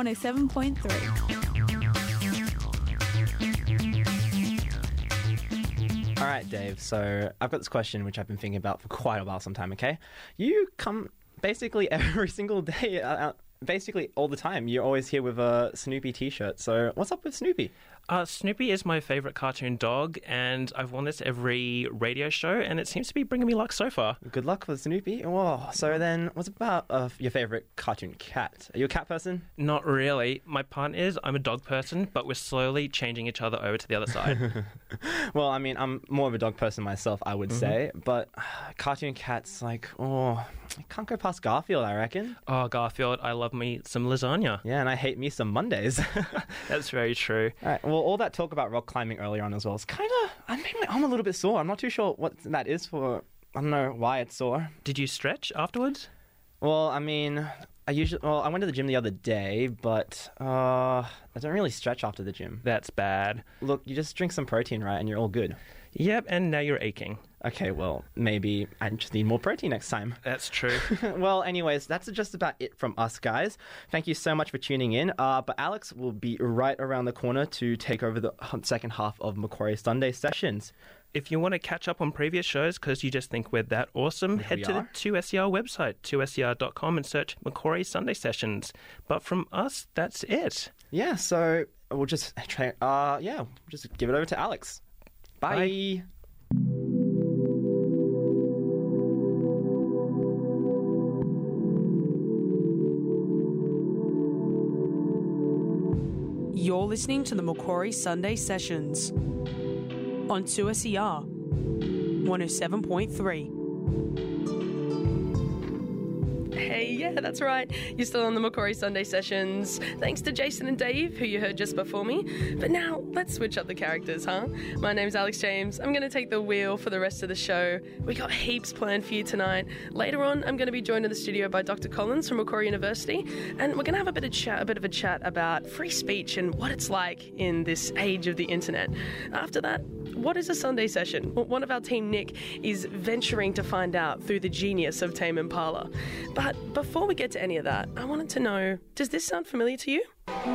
Speaker 4: 107.3.
Speaker 6: All right, Dave. So I've got this question which I've been thinking about for quite a while sometime, okay? You come basically every single day, basically all the time. You're always here with a Snoopy t-shirt. So what's up with Snoopy?
Speaker 7: Snoopy is my favourite cartoon dog, and I've worn this every radio show, and it seems to be bringing me luck so far.
Speaker 6: Good luck with Snoopy. Oh, so then what's about your favourite cartoon cat? Are you a cat person?
Speaker 7: Not really. My partner is. I'm a dog person, but we're slowly changing each other over to the other side.
Speaker 6: Well, I mean, I'm more of a dog person myself, I would say, but cartoon cats, I can't go past Garfield, I reckon.
Speaker 7: Oh, Garfield, I love me some lasagna.
Speaker 6: Yeah, and I hate me some Mondays.
Speaker 7: That's very true.
Speaker 6: All right, well, all that talk about rock climbing earlier on as well is kind of, I'm a little bit sore. I'm not too sure what that is for. I don't know why it's sore.
Speaker 7: Did you stretch afterwards?
Speaker 6: Well, I mean, I went to the gym the other day, but I don't really stretch after the gym.
Speaker 7: That's bad.
Speaker 6: Look, you just drink some protein, right, and you're all good.
Speaker 7: Yep, and now you're aching.
Speaker 6: Okay, well, maybe I just need more protein next time.
Speaker 7: That's true.
Speaker 6: Well, anyways, that's just about it from us, guys. Thank you so much for tuning in. But Alex will be right around the corner to take over the second half of Macquarie Sunday Sessions.
Speaker 7: If you want to catch up on previous shows because you just think we're that awesome, head to the 2SER website, 2ser.com, and search Macquarie Sunday Sessions. But from us, that's it.
Speaker 6: Yeah, so we'll just try. Just give it over to Alex. Bye.
Speaker 5: You're listening to the Macquarie Sunday Sessions on 2SER 107.3.
Speaker 22: Hey, yeah, that's right. You're still on the Macquarie Sunday Sessions. Thanks to Jason and Dave, who you heard just before me. But now, let's switch up the characters, huh? My name's Alex James. I'm going to take the wheel for the rest of the show. We got heaps planned for you tonight. Later on, I'm going to be joined in the studio by Dr. Collins from Macquarie University, and we're going to have a bit of a chat about free speech and what it's like in this age of the internet. After that, what is a Sunday session? Well, one of our team, Nick, is venturing to find out through the genius of Tame Impala. But before we get to any of that, I wanted to know, does this sound familiar to you?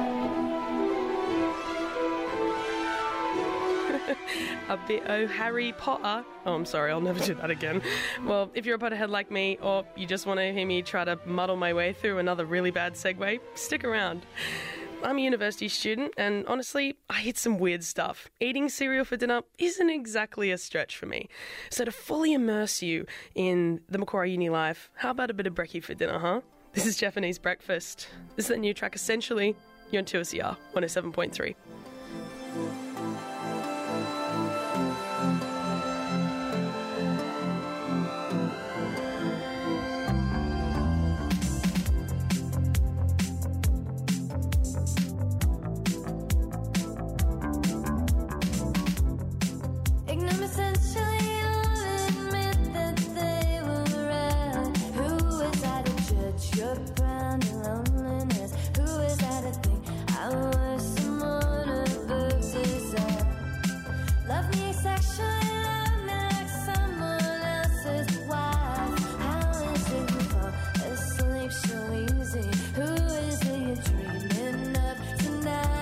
Speaker 22: A bit of Harry Potter. Oh, I'm sorry, I'll never do that again. Well, if you're a Potterhead like me, or you just want to hear me try to muddle my way through another really bad segue, stick around. I'm a university student, and honestly, I hit some weird stuff. Eating cereal for dinner isn't exactly a stretch for me. So to fully immerse you in the Macquarie Uni life, how about a bit of brekkie for dinner, huh? This is Japanese breakfast. This is the new track, Essentially. You're on 2SER 107.3.
Speaker 23: Who is it you're dreaming of tonight?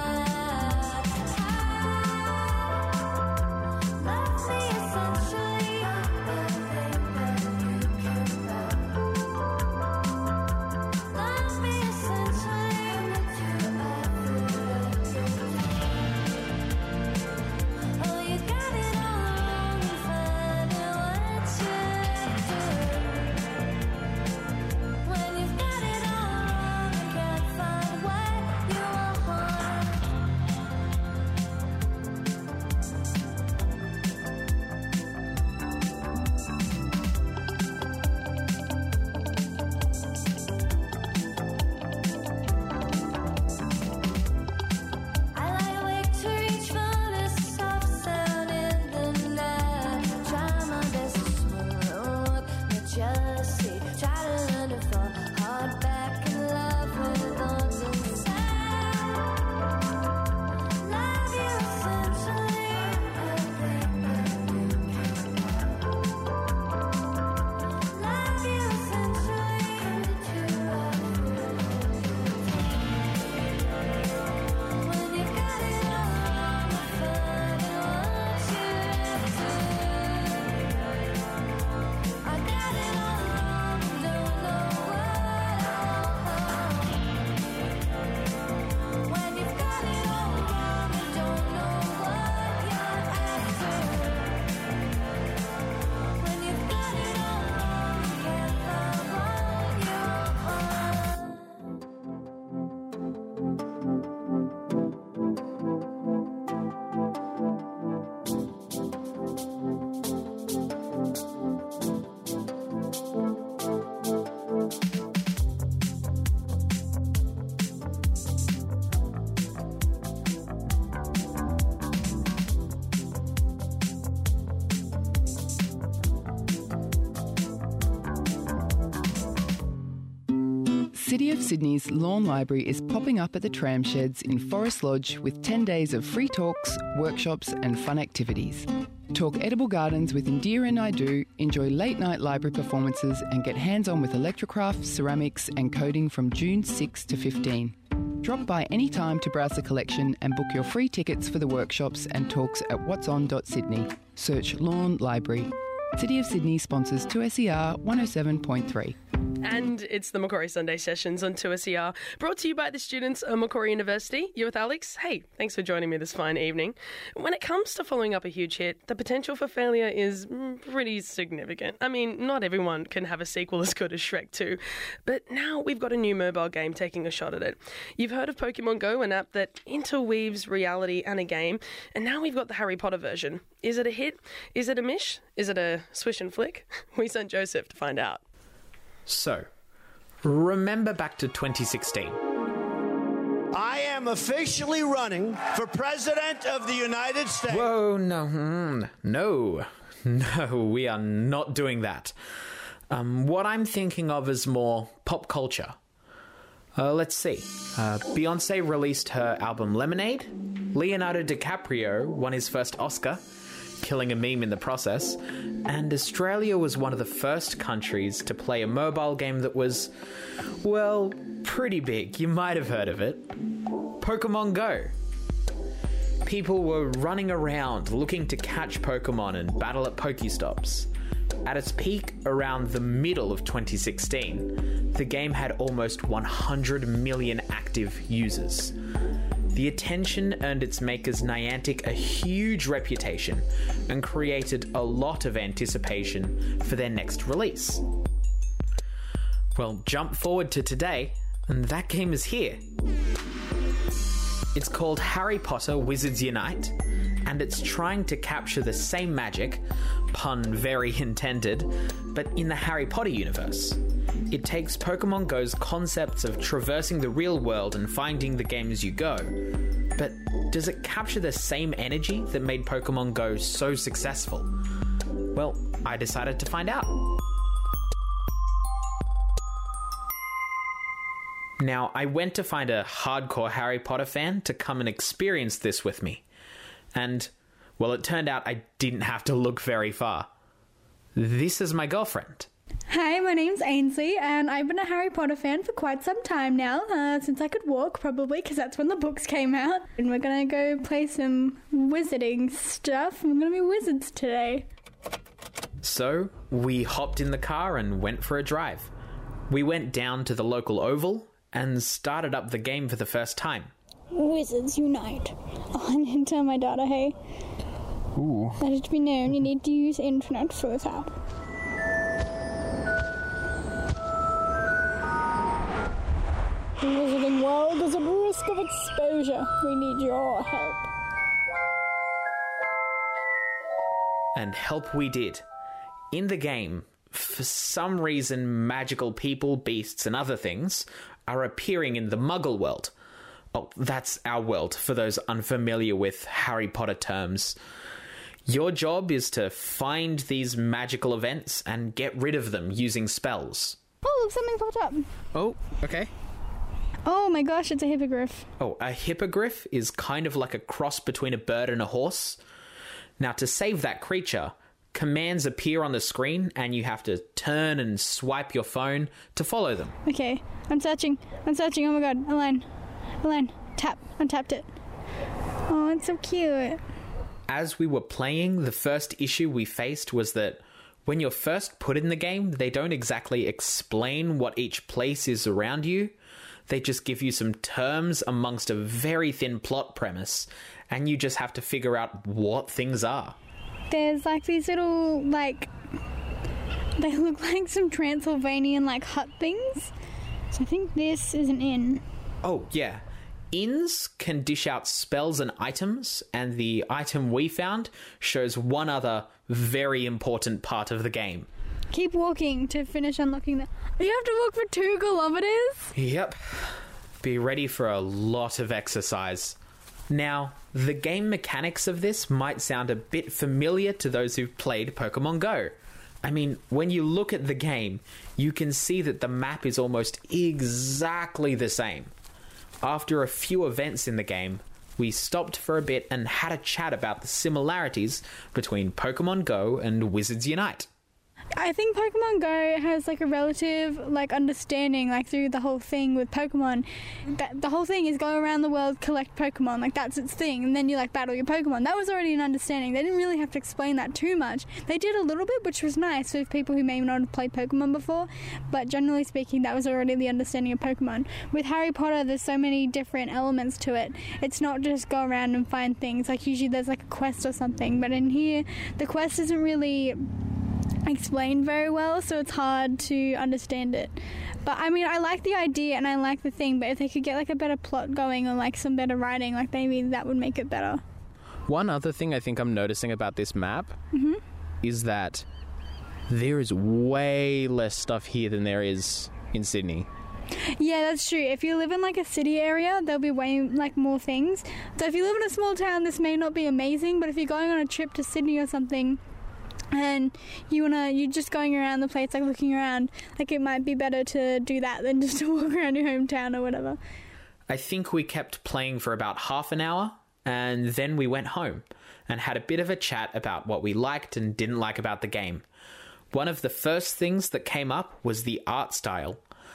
Speaker 21: City of Sydney's Lawn Library is popping up at the Tram Sheds in Forest Lodge with 10 days of free talks, workshops and fun activities. Talk edible gardens with Indira and Naidu, enjoy late-night library performances and get hands-on with electrocraft, ceramics and coding from June 6 to 15. Drop by any time to browse the collection and book your free tickets for the workshops and talks at whatson.sydney. Search Lawn Library. City of Sydney sponsors 2SER 107.3.
Speaker 22: And it's the Macquarie Sunday Sessions on 2SER, brought to you by the students of Macquarie University. You're with Alex. Hey, thanks for joining me this fine evening. When it comes to following up a huge hit, the potential for failure is pretty significant. I mean, not everyone can have a sequel as good as Shrek 2, but now we've got a new mobile game taking a shot at it. You've heard of Pokemon Go, an app that interweaves reality and a game, and now we've got the Harry Potter version. Is it a hit? Is it a mish? Is it a swish and flick? We sent Joseph to find out.
Speaker 3: So, remember back to 2016.
Speaker 18: I am officially running for President of the United States.
Speaker 3: Whoa, no, we are not doing that. What I'm thinking of is more pop culture. Let's see. Beyonce released her album Lemonade. Leonardo DiCaprio won his first Oscar, killing a meme in the process, and Australia was one of the first countries to play a mobile game that was, well, pretty big. You might have heard of it. Pokemon Go. People were running around looking to catch Pokemon and battle at Pokestops. At its peak, around the middle of 2016, the game had almost 100 million active users. The attention earned its makers Niantic a huge reputation and created a lot of anticipation for their next release. Well, jump forward to today, and that game is here. It's called Harry Potter Wizards Unite, and it's trying to capture the same magic, pun very intended, but in the Harry Potter universe. It takes Pokemon Go's concepts of traversing the real world and finding the game as you go, but does it capture the same energy that made Pokemon Go so successful? Well, I decided to find out. Now, I went to find a hardcore Harry Potter fan to come and experience this with me. And, well, it turned out I didn't have to look very far. This is my girlfriend.
Speaker 23: Hi, my name's Ainsley, and I've been a Harry Potter fan for quite some time now, since I could walk, probably, because that's when the books came out. And we're going to go play some wizarding stuff. We're going to be wizards today.
Speaker 3: So, we hopped in the car and went for a drive. We went down to the local oval and started up the game for the first time.
Speaker 23: Wizards Unite. Oh, I need to tell my daughter, hey.
Speaker 3: Ooh.
Speaker 23: Let it be known, you need to use internet for this app. The wizarding world is at risk of exposure. We need your help.
Speaker 3: And help we did. In the game, for some reason, magical people, beasts, and other things are appearing in the Muggle world. Oh, that's our world, for those unfamiliar with Harry Potter terms. Your job is to find these magical events and get rid of them using spells.
Speaker 23: Oh, look, something popped up.
Speaker 3: Oh, okay.
Speaker 23: Oh my gosh, it's a hippogriff.
Speaker 3: Oh, a hippogriff is kind of like a cross between a bird and a horse. Now, to save that creature, commands appear on the screen and you have to turn and swipe your phone to follow them.
Speaker 23: Okay, I'm searching. Oh my god, Elaine, tap. Untapped it. Oh, it's so cute.
Speaker 3: As we were playing, the first issue we faced was that when you're first put in the game, they don't exactly explain what each place is around you. They just give you some terms amongst a very thin plot premise, and you just have to figure out what things are.
Speaker 23: There's like these little, like, they look like some Transylvanian, like, hut things. So I think this is an inn.
Speaker 3: Oh, yeah. Inns can dish out spells and items, and the item we found shows one other very important part of the game.
Speaker 23: Keep walking to finish unlocking the... You have to walk for 2 kilometers?
Speaker 3: Yep. Be ready for a lot of exercise. Now, the game mechanics of this might sound a bit familiar to those who've played Pokemon Go. I mean, when you look at the game, you can see that the map is almost exactly the same. After a few events in the game, we stopped for a bit and had a chat about the similarities between Pokemon Go and Wizards Unite.
Speaker 23: I think Pokemon Go has like a relative like understanding like through the whole thing with Pokemon. That the whole thing is go around the world, collect Pokemon, like that's its thing, and then you like battle your Pokemon. That was already an understanding. They didn't really have to explain that too much. They did a little bit, which was nice for people who may not have played Pokemon before, but generally speaking that was already the understanding of Pokemon. With Harry Potter there's so many different elements to it. It's not just go around and find things, like usually there's like a quest or something, but in here the quest isn't really explained very well, so it's hard to understand it. But I mean, I like the idea and I like the thing, but if they could get like a better plot going or like some better writing, like maybe that would make it better.
Speaker 1: One other thing I think I'm noticing about this map is that there is way less stuff here than there is in Sydney.
Speaker 23: Yeah, that's true. If you live in like a city area, there'll be way like more things. So if you live in a small town, this may not be amazing, but if you're going on a trip to Sydney or something, and you're just going around the place, like looking around, like it might be better to do that than just to walk around your hometown or whatever.
Speaker 3: I think we kept playing for about half an hour, and then we went home and had a bit of a chat about what we liked and didn't like about the game. One of the first things that came up was the art style.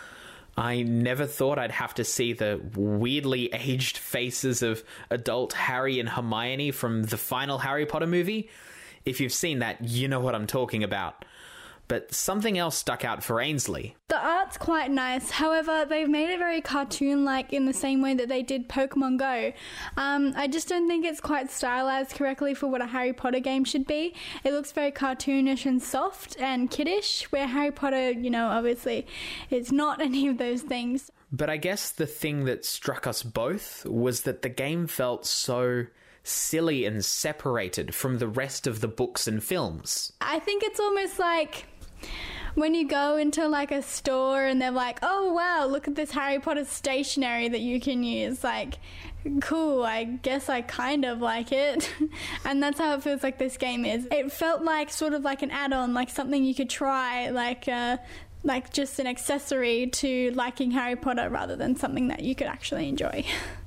Speaker 3: I never thought I'd have to see the weirdly aged faces of adult Harry and Hermione from the final Harry Potter movie. If you've seen that, you know what I'm talking about. But something else stuck out for Ainsley.
Speaker 23: The art's quite nice. However, they've made it very cartoon-like in the same way that they did Pokemon Go. I just don't think it's quite stylized correctly for what a Harry Potter game should be. It looks very cartoonish and soft and kiddish, where Harry Potter, you know, obviously, it's not any of those things.
Speaker 3: But I guess the thing that struck us both was that the game felt so silly and separated from the rest of the books and films.
Speaker 23: I think it's almost like when you go into like a store and they're like, oh wow, look at this Harry Potter stationery that you can use, like, cool, I guess I kind of like it. And that's how it feels like this game is. It felt like sort of like an add-on, like something you could try, like just an accessory to liking Harry Potter rather than something that you could actually enjoy.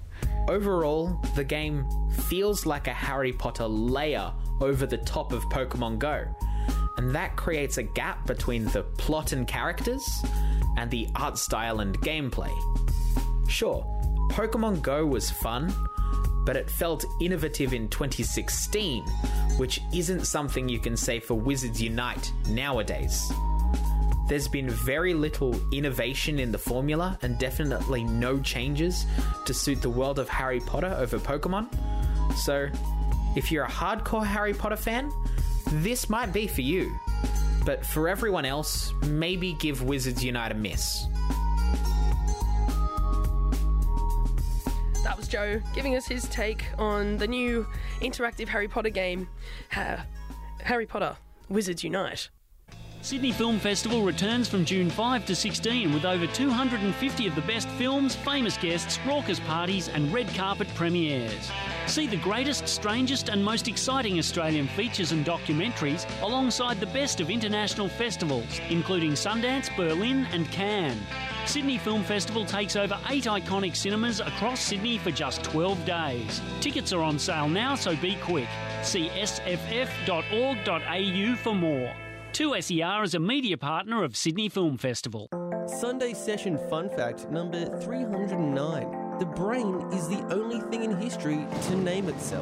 Speaker 3: Overall, the game feels like a Harry Potter layer over the top of Pokemon Go, and that creates a gap between the plot and characters and the art style and gameplay. Sure, Pokemon Go was fun, but it felt innovative in 2016, which isn't something you can say for Wizards Unite nowadays. There's been very little innovation in the formula and definitely no changes to suit the world of Harry Potter over Pokemon. So, if you're a hardcore Harry Potter fan, this might be for you. But for everyone else, maybe give Wizards Unite a miss.
Speaker 22: That was Joe giving us his take on the new interactive Harry Potter game, Harry Potter Wizards Unite.
Speaker 15: Sydney Film Festival returns from June 5 to 16 with over 250 of the best films, famous guests, raucous parties and red carpet premieres. See the greatest, strangest and most exciting Australian features and documentaries alongside the best of international festivals, including Sundance, Berlin and Cannes. Sydney Film Festival takes over 8 iconic cinemas across Sydney for just 12 days. Tickets are on sale now, so be quick. See sff.org.au for more. 2SER is a media partner of Sydney Film Festival.
Speaker 2: Sunday Session Fun Fact number 309. The brain is the only thing in history to name itself.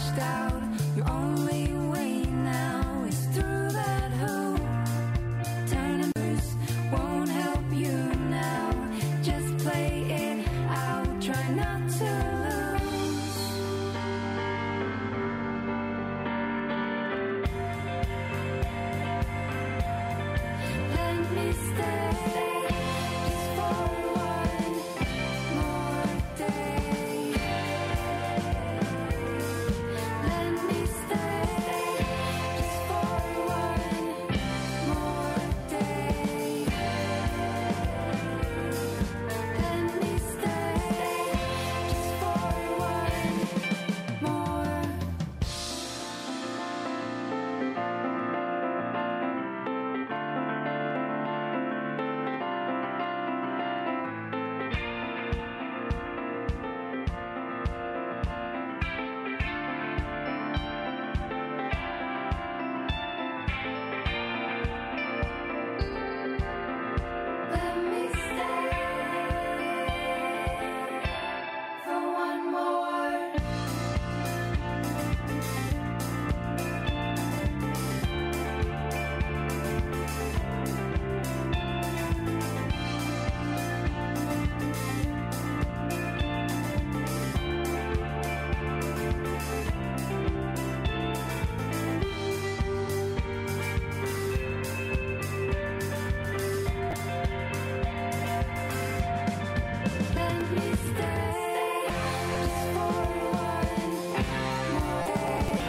Speaker 9: washed out. Your only way now is through that hole. Turning loose won't help you now. Just play it out, try not to lose. Let me stay just for one more day. Let me stay just for one more day. Let me stay just for one more. Let me stay for one more. Let me stay just for one more day.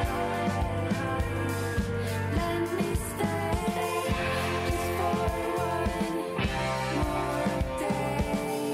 Speaker 9: Let me stay just for one more day.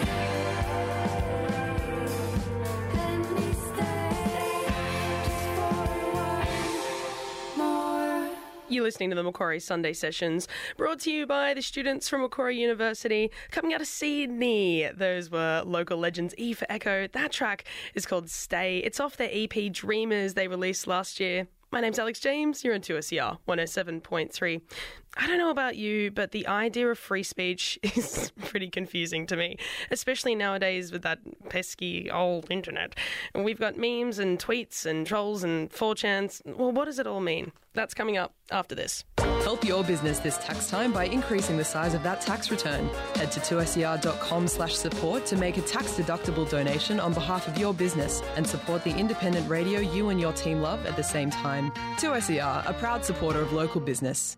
Speaker 9: Let me stay just for one more.
Speaker 22: You're listening to the Macquarie Sunday Sessions, brought to you by the students from Macquarie University, coming out of Sydney. Those were local legends, E for Echo. That track is called Stay. It's off their EP Dreamers they released last year. My name's Alex James. You're on 2SER 107.3. I don't know about you, but the idea of free speech is pretty confusing to me, especially nowadays with that pesky old internet. And we've got memes and tweets and trolls and 4chans. Well, what does it all mean? That's coming up after this.
Speaker 11: Help your business this tax time by increasing the size of that tax return. Head to 2ser.com/support to make a tax-deductible donation on behalf of your business and support the independent radio you and your team love at the same time. 2SER, a proud supporter of local business.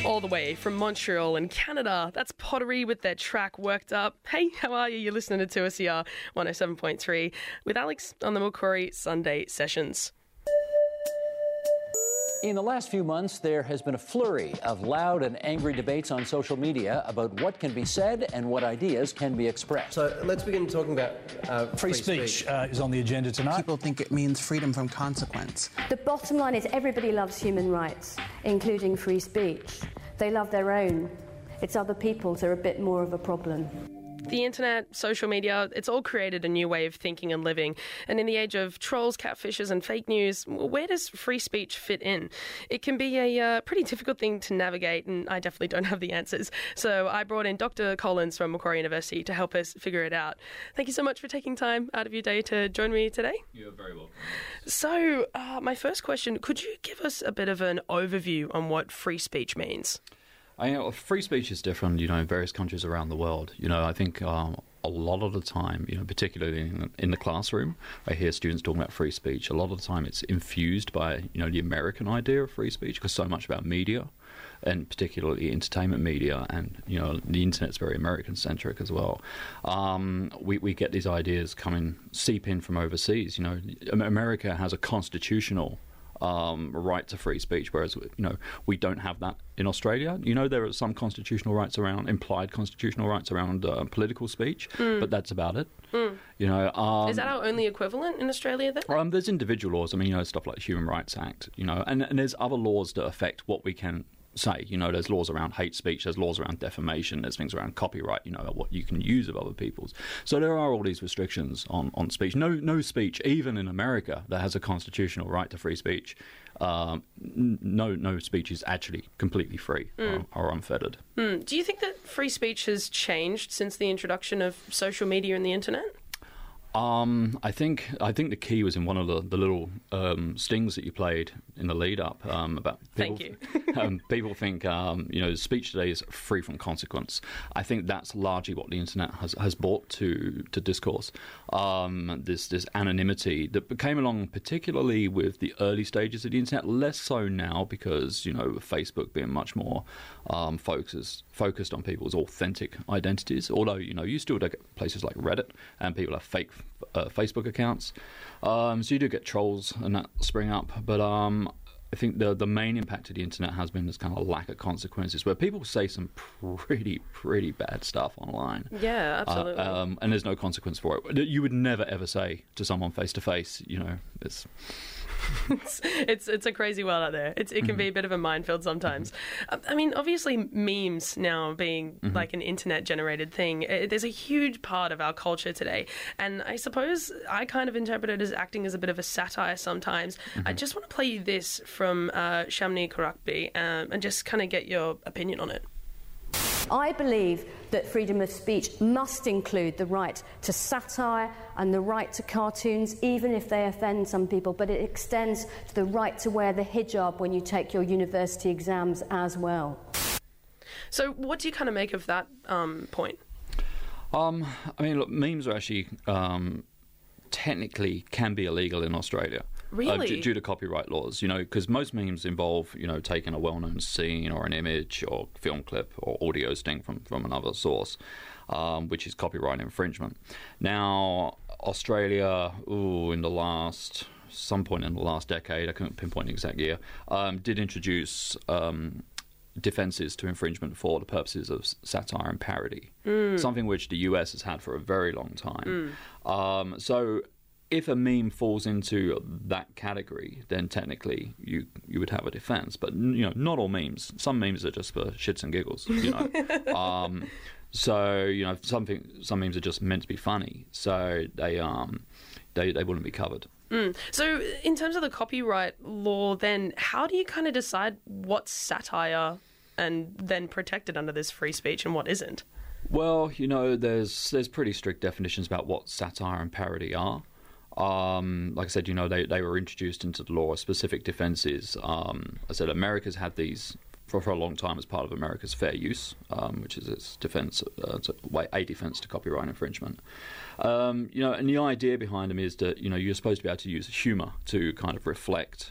Speaker 22: All the way from Montreal in Canada. That's Pottery with their track Worked Up. Hey, how are you? You're listening to 2SER 107.3 with Alex on the Macquarie Sunday Sessions.
Speaker 10: In the last few months, there has been a flurry of loud and angry debates on social media about what can be said and what ideas can be expressed.
Speaker 2: So let's begin talking about
Speaker 12: free speech is on the agenda tonight.
Speaker 13: People think it means freedom from consequence.
Speaker 24: The bottom line is everybody loves human rights, including free speech. They love their own. It's other people's that are a bit more of a problem.
Speaker 22: The internet, social media, it's all created a new way of thinking and living. And in the age of trolls, catfishes and fake news, where does free speech fit in? It can be a pretty difficult thing to navigate, and I definitely don't have the answers. So I brought in Dr. Collins from Macquarie University to help us figure it out. Thank you so much for taking time out of your day to join me today.
Speaker 25: You're very welcome.
Speaker 22: So my first question, could you give us a bit of an overview on what free speech means?
Speaker 25: Free speech is different, in various countries around the world. I think a lot of the time, particularly in the classroom, I hear students talking about free speech. A lot of the time it's infused by, the American idea of free speech, because so much about media, and particularly entertainment media, and, the internet's very American-centric as well. We get these ideas seep in from overseas. America has a constitutional right to free speech, whereas we don't have that in Australia. There are some constitutional rights around, implied constitutional rights around political speech, but that's about it.
Speaker 22: Is that our only equivalent in Australia then?
Speaker 25: There's individual laws. Stuff like the Human Rights Act. And there's other laws that affect what we can say. There's laws around hate speech, there's laws around defamation, there's things around copyright, what you can use of other people's. So there are all these restrictions on speech. No speech, even in America, that has a constitutional right to free speech. No speech is actually completely free or unfettered.
Speaker 22: Do you think that free speech has changed since the introduction of social media and the internet?
Speaker 25: I think the key was in one of the little stings that you played in the lead up about people.
Speaker 22: Thank you.
Speaker 25: People think speech today is free from consequence. I think that's largely what the internet has brought to discourse. This anonymity that came along particularly with the early stages of the internet, less so now because Facebook being much more focused on people's authentic identities. Although you still do get places like Reddit and people have fake Facebook accounts, so you do get trolls and that spring up. But I think the main impact of the internet has been this kind of lack of consequences, where people say some pretty bad stuff online.
Speaker 22: Yeah, absolutely.
Speaker 25: And there's no consequence for it. You would never ever say to someone face to face, it's.
Speaker 22: It's a crazy world out there. It can be a bit of a minefield sometimes. Obviously memes now being like an internet-generated thing, there's a huge part of our culture today. And I suppose I kind of interpret it as acting as a bit of a satire sometimes. I just want to play you this from Shamni Karakbi and just kind of get your opinion on it.
Speaker 24: I believe that freedom of speech must include the right to satire and the right to cartoons, even if they offend some people, but it extends to the right to wear the hijab when you take your university exams as well.
Speaker 22: So what do you kind of make of that point?
Speaker 25: Look, memes are actually technically can be illegal in Australia.
Speaker 22: Really?
Speaker 25: Due to copyright laws, because most memes involve, taking a well-known scene or an image or film clip or audio sting from another source, which is copyright infringement. Now, Australia, some point in the last decade, I couldn't pinpoint the exact year, did introduce defences to infringement for the purposes of satire and parody, something which the US has had for a very long time. So if a meme falls into that category, then technically you would have a defence. But not all memes. Some memes are just for shits and giggles. So some memes are just meant to be funny. So they wouldn't be covered.
Speaker 22: So in terms of the copyright law, then how do you kind of decide what's satire and then protected under this free speech and what isn't?
Speaker 25: Well, there's pretty strict definitions about what satire and parody are. Like I said, they were introduced into the law, specific defences. I said America's had these for a long time as part of America's fair use, which is its defence, a defence to copyright infringement. And the idea behind them is that you're supposed to be able to use humour to kind of reflect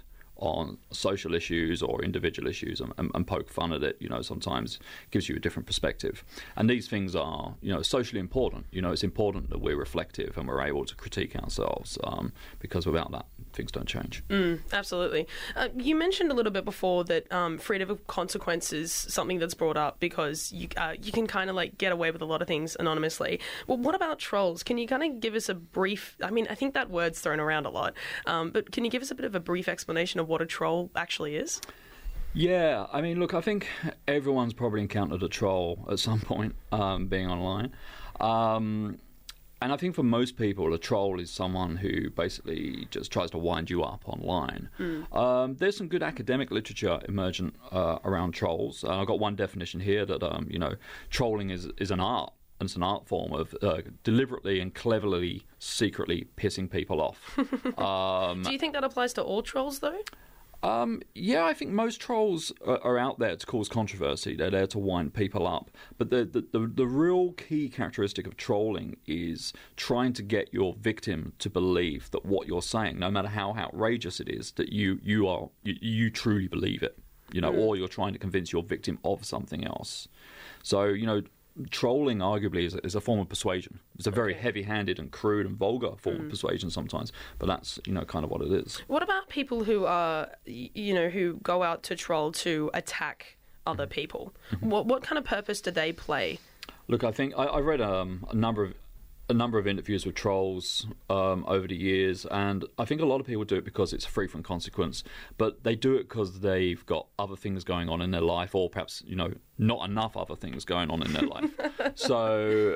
Speaker 25: on social issues or individual issues and poke fun at it, sometimes gives you a different perspective. And these things are, socially important. It's important that we're reflective and we're able to critique ourselves, because without that, things don't change.
Speaker 22: Absolutely. You mentioned a little bit before that freedom of consequence is something that's brought up because you can kind of like get away with a lot of things anonymously. Well, what about trolls? Can you kind of give us a brief, I think that word's thrown around a lot, but can you give us a bit of a brief explanation of what a troll actually is?
Speaker 25: Yeah, look, I think everyone's probably encountered a troll at some point, being online. And I think for most people, a troll is someone who basically just tries to wind you up online. There's some good academic literature emergent around trolls. I've got one definition here that, trolling is an art. And it's an art form of deliberately and cleverly, secretly pissing people off.
Speaker 22: Do you think that applies to all trolls, though?
Speaker 25: Yeah, I think most trolls are out there to cause controversy. They're there to wind people up. But the real key characteristic of trolling is trying to get your victim to believe that what you're saying, no matter how outrageous it is, that you truly believe it. Or you're trying to convince your victim of something else. So, trolling arguably is a form of persuasion. It's a very heavy-handed and crude and vulgar form of persuasion sometimes, but that's kind of what it is.
Speaker 22: What about people who are who go out to troll to attack other people? What kind of purpose do they play?
Speaker 25: Look, I think I read a number of interviews with trolls over the years, and I think a lot of people do it because it's free from consequence, but they do it because they've got other things going on in their life, or perhaps not enough other things going on in their life. So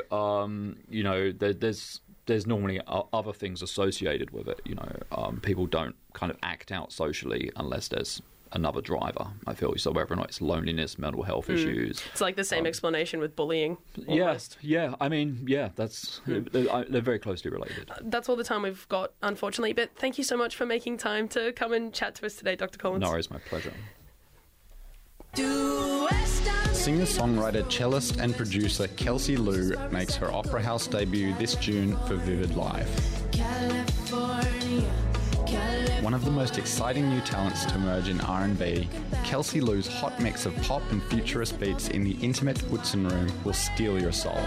Speaker 25: there's normally other things associated with it. People don't kind of act out socially unless there's another driver, I feel. So whether or not it's loneliness, mental health issues.
Speaker 22: It's like the same explanation with bullying.
Speaker 25: Almost. That's they're very closely related.
Speaker 22: That's all the time we've got, unfortunately, but thank you so much for making time to come and chat to us today, Dr. Collins.
Speaker 25: No, it's my pleasure.
Speaker 8: Singer-songwriter, cellist and producer Kelsey Lu makes her Opera House debut this June for Vivid Live. One of the most exciting new talents to emerge in R&B, Kelsey Lu's hot mix of pop and futurist beats in the intimate Woodson Room will steal your soul.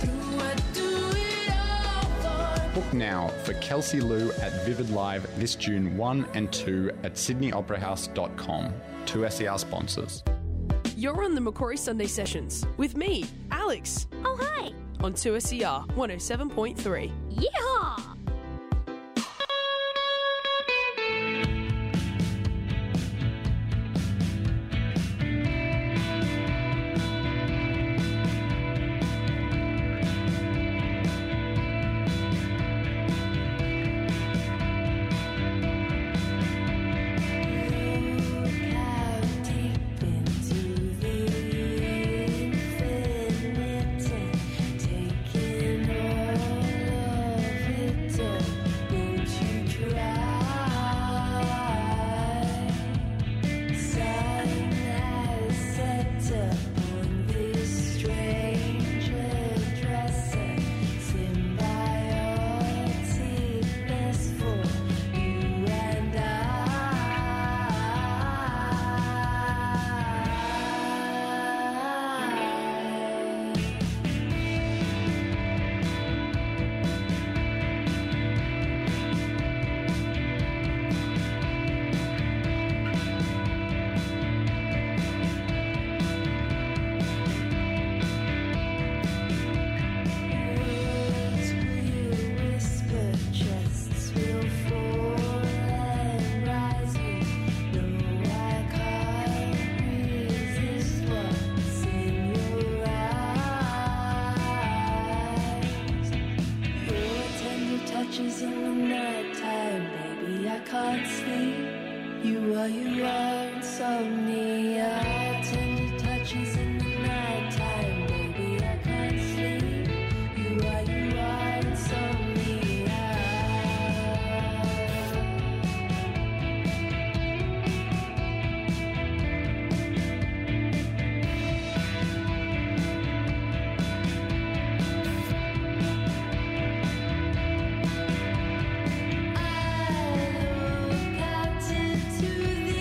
Speaker 8: Book now for Kelsey Lu at Vivid Live this June 1 and 2 at sydneyoperahouse.com. 2SER sponsors.
Speaker 22: You're on the Macquarie Sunday Sessions with me, Alex.
Speaker 14: Oh, hi.
Speaker 22: On 2SER 107.3.
Speaker 14: Yeehaw!
Speaker 9: To the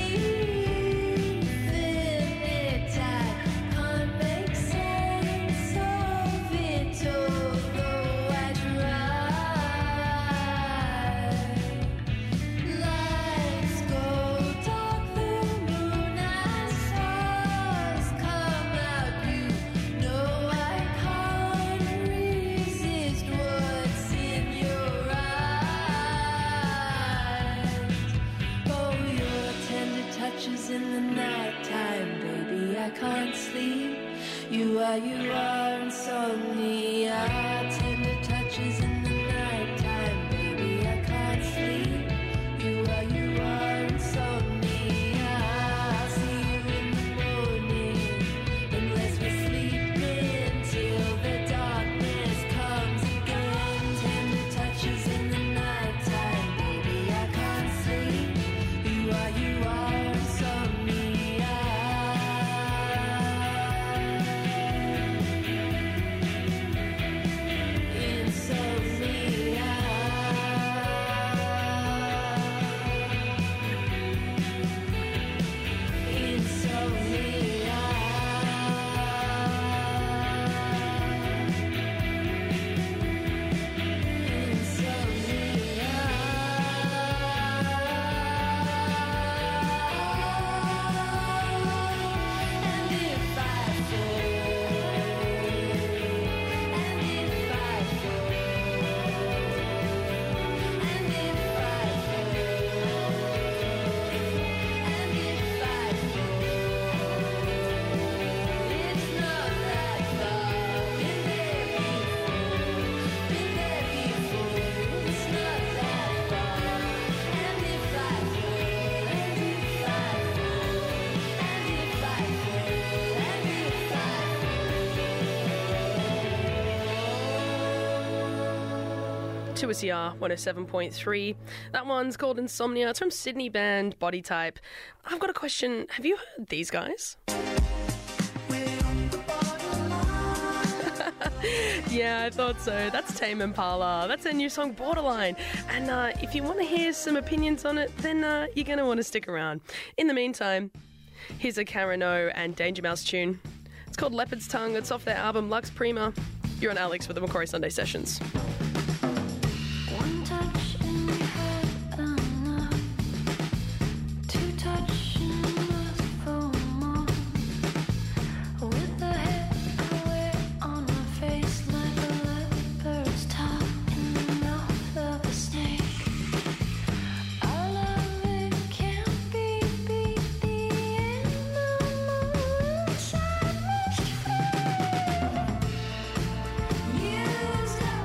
Speaker 9: I can't sleep. You are insomnia. Tender touches in the nighttime, baby, I can't sleep. You are insomnia. I'll see you in the morning, unless we're sleeping till the darkness comes again. Tender touches in the nighttime, baby, I can't sleep. You are insomnia.
Speaker 22: To CR 107.3. That one's called Insomnia. It's from Sydney band Body Type. I've got a question. Have you heard these guys? Yeah, I thought so. That's Tame Impala. That's their new song Borderline. And if you want to hear some opinions on it, then you're going to want to stick around. In the meantime, here's a Karen O and Danger Mouse tune. It's called Leopard's Tongue. It's off their album Lux Prima. You're on Alex with the Macquarie Sunday Sessions.
Speaker 9: One touch and you had enough. Two touch and you asked for more. With the hair I wear on my face like a leopard's tongue in the mouth of a snake. Our love, it can't be beat. The animal inside makes you feel used up.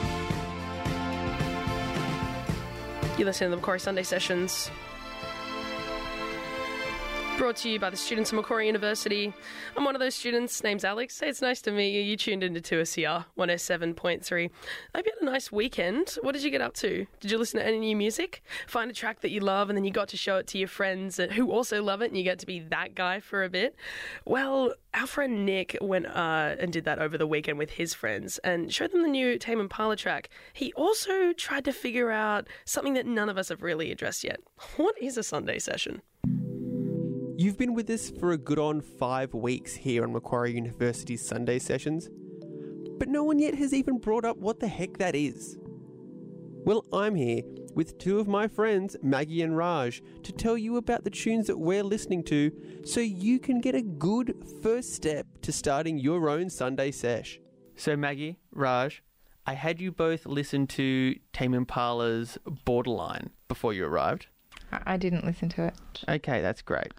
Speaker 22: You listen to the Macquarie Sunday Sessions. Brought to you by the students of Macquarie University. I'm one of those students. Name's Alex. Hey, it's nice to meet you. You tuned into 2SER 107.3. I hope you had a nice weekend. What did you get up to? Did you listen to any new music? Find a track that you love and then you got to show it to your friends who also love it and you get to be that guy for a bit? Well, our friend Nick went and did that over the weekend with his friends and showed them the new Tame Impala track. He also tried to figure out something that none of us have really addressed yet. What is a Sunday session?
Speaker 2: You've been with us for a good on 5 weeks here on Macquarie University's Sunday Sessions, but no one yet has even brought up what the heck that is. Well, I'm here with two of my friends, Maggie and Raj, to tell you about the tunes that we're listening to so you can get a good first step to starting your own Sunday sesh.
Speaker 6: So Maggie, Raj, I had you both listen to Tame Impala's Borderline before you arrived.
Speaker 14: I didn't listen to it.
Speaker 6: Okay, that's great.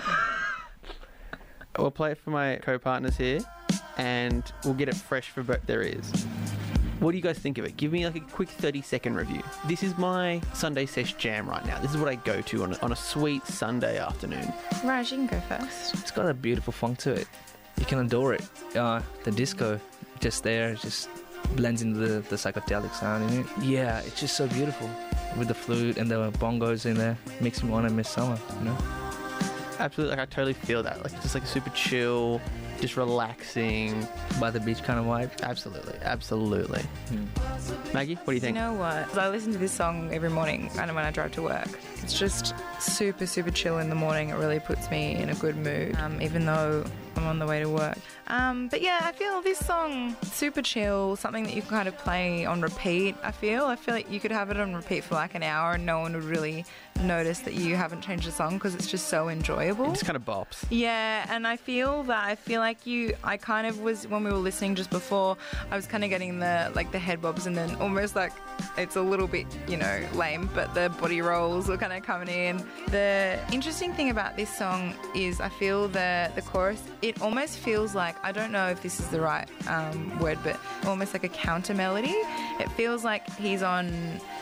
Speaker 6: We'll play it for my co-partners here, and we'll get it fresh for both their ears. What do you guys think of it? Give me like a quick 30-second review. This is my Sunday sesh jam right now. This is what I go to on a sweet Sunday afternoon.
Speaker 14: Raj, you can go first.
Speaker 16: It's got a beautiful funk to it. You can adore it. The disco, just there, just blends into the psychedelic sound in it. Yeah, it's just so beautiful. With the flute and the bongos in there, makes me want to miss summer, you know?
Speaker 6: Absolutely, like I totally feel that. Like just like super chill, just relaxing.
Speaker 16: By the beach kind of vibe.
Speaker 6: Absolutely, absolutely. Maggie, what do you think?
Speaker 14: You know what? I listen to this song every morning, kind of when I drive to work. It's just super, super chill in the morning. It really puts me in a good mood, even though I'm on the way to work. But yeah, I feel this song, super chill, something that you can kind of play on repeat, I feel like you could have it on repeat for like an hour and no one would really notice that you haven't changed the song because it's just so enjoyable.
Speaker 6: It just kind of bops.
Speaker 14: Yeah, and I feel like I kind of was, when we were listening just before, I was kind of getting the head bobs and then almost like it's a little bit, lame, but the body rolls were kind of coming in. The interesting thing about this song is I feel the chorus, it almost feels like, I don't know if this is the right word, but almost like a counter melody. It feels like he's on,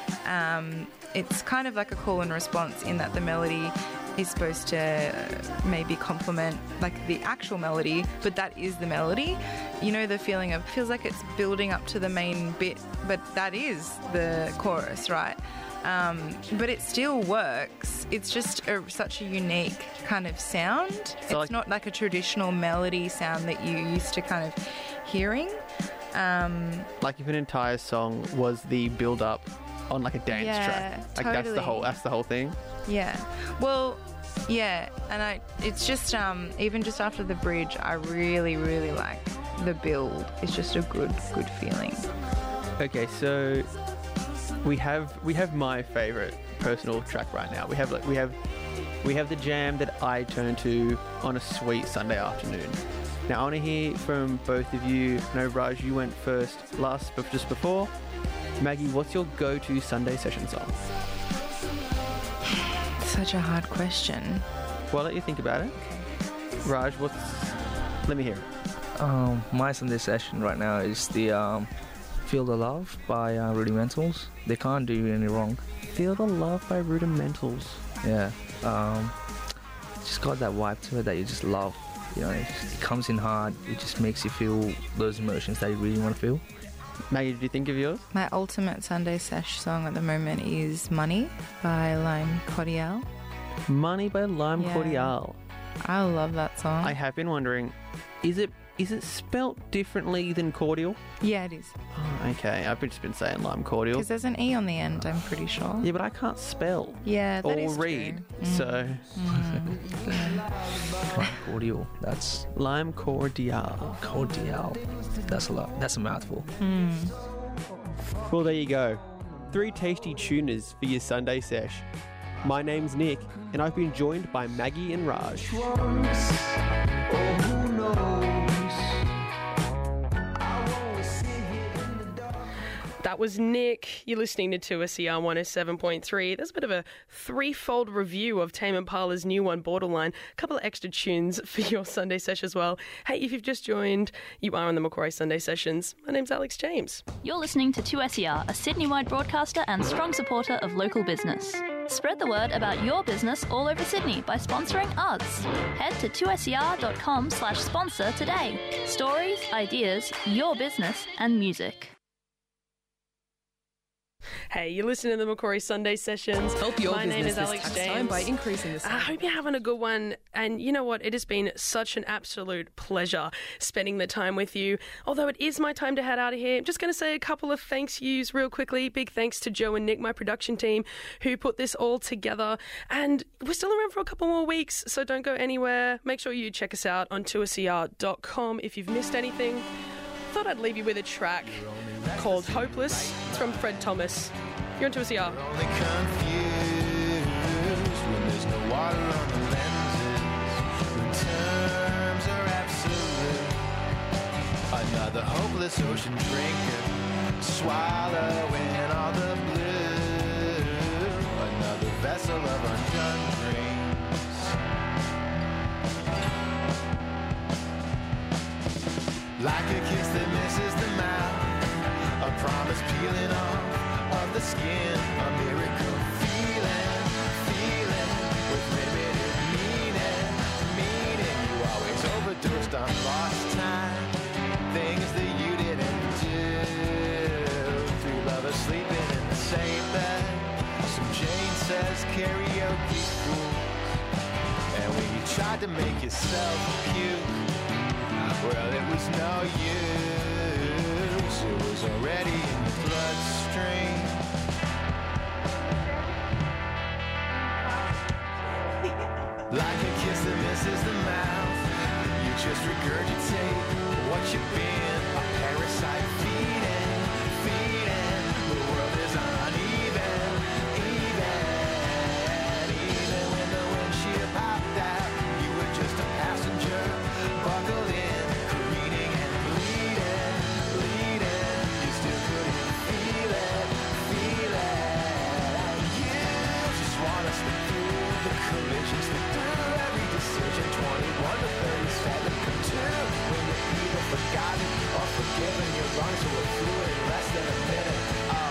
Speaker 14: it's kind of like a call and response in that the melody is supposed to maybe complement like the actual melody, but that is the melody. You know, the feeling of, feels like it's building up to the main bit, but that is the chorus, right? But it still works. It's just such a unique kind of sound. So it's not like a traditional melody sound that you used to kind of hearing.
Speaker 6: Like if an entire song was the build-up on like a dance track. Like
Speaker 14: totally.
Speaker 6: That's the whole thing.
Speaker 14: Yeah. Well, yeah, and it's just even just after the bridge, I really, really like the build. It's just a good feeling.
Speaker 6: Okay, so we have my favorite personal track right now. We have the jam that I turn to on a sweet Sunday afternoon. Now I want to hear from both of you. No, Raj, you went first just before. Maggie, what's your go-to Sunday session song?
Speaker 14: Such a hard question.
Speaker 6: Well, let you think about it. Raj, let me hear it.
Speaker 16: My Sunday session right now is the Feel the Love by Rudimentals. They can't do you any wrong.
Speaker 6: Feel the Love by Rudimentals.
Speaker 16: Yeah. It's just got that vibe to it that you just love. You know, it comes in hard. It just makes you feel those emotions that you really want to feel.
Speaker 6: Maggie, did you think of yours?
Speaker 14: My ultimate Sunday sesh song at the moment is Money by Lime Cordiale.
Speaker 6: Money by Lime Cordiale.
Speaker 14: I love that song.
Speaker 6: I have been wondering, is it spelt differently than cordial?
Speaker 14: Yeah, it is.
Speaker 6: Oh, okay. I've just been saying lime cordial.
Speaker 14: Because there's an E on the end, I'm pretty sure.
Speaker 6: Yeah, but I can't spell.
Speaker 14: Yeah, that
Speaker 6: or
Speaker 14: is
Speaker 6: read.
Speaker 14: true.
Speaker 6: So.
Speaker 16: Lime cordial. That's
Speaker 6: Lime Cordiale.
Speaker 16: Cordiale. That's a lot. That's a mouthful.
Speaker 2: Well, there you go. 3 tasty tuners for your Sunday sesh. My name's Nick, and I've been joined by Maggie and Raj.
Speaker 22: That was Nick. You're listening to 2SER 107.3. There's a bit of a threefold review of Tame Impala's new one, Borderline. A couple of extra tunes for your Sunday sesh as well. Hey, if you've just joined, you are on the Macquarie Sunday Sessions. My name's Alex James.
Speaker 17: You're listening to 2SER, a Sydney-wide broadcaster and strong supporter of local business.
Speaker 4: Spread the word about your business all over Sydney by sponsoring us. Head to 2ser.com/sponsor today. Stories, ideas, your business, and music.
Speaker 22: Hey, you're listening to the Macquarie Sunday Sessions.
Speaker 11: Help your
Speaker 22: My name
Speaker 11: business
Speaker 22: is
Speaker 11: this
Speaker 22: Alex
Speaker 11: tax
Speaker 22: James.
Speaker 11: time by increasing the
Speaker 22: I hope you're having a good one. And you know what? It has been such an absolute pleasure spending the time with you. Although it is my time to head out of here, I'm just going to say a couple of thanks yous real quickly. Big thanks to Joe and Nick, my production team, who put this all together. And we're still around for a couple more weeks, so don't go anywhere. Make sure you check us out on 2ser.com if you've missed anything. Thought I'd leave you with a track called Hopeless. It's from Fred Thomas. You're on 2SER.
Speaker 7: Only confused when there's no water on the lenses, when terms are absolute. Another hopeless ocean drinker, swallowing all the blue. Another vessel of undone dreams. Like a kiss that misses the mouth, a promise peeling off of the skin, a miracle feeling with limited meaning. You always overdosed on lost time, things that you didn't do. Three lovers sleeping in the same bed, some Jane Says karaoke schools. And when you tried to make yourself puke, well, it was no use. It was already in your bloodstream. Like a kiss that misses the mouth, you just regurgitate what you've been. A parasite feeding. The world is uneven. Even when the windshield popped out, you were just a passenger, buckled in, careening and bleeding. You still couldn't feel it. You just wanna slip through the collisions, slip through every decision. 21 to 37 come to when you're either forgotten or forgiven. Your lungs were fluid in less than a minute.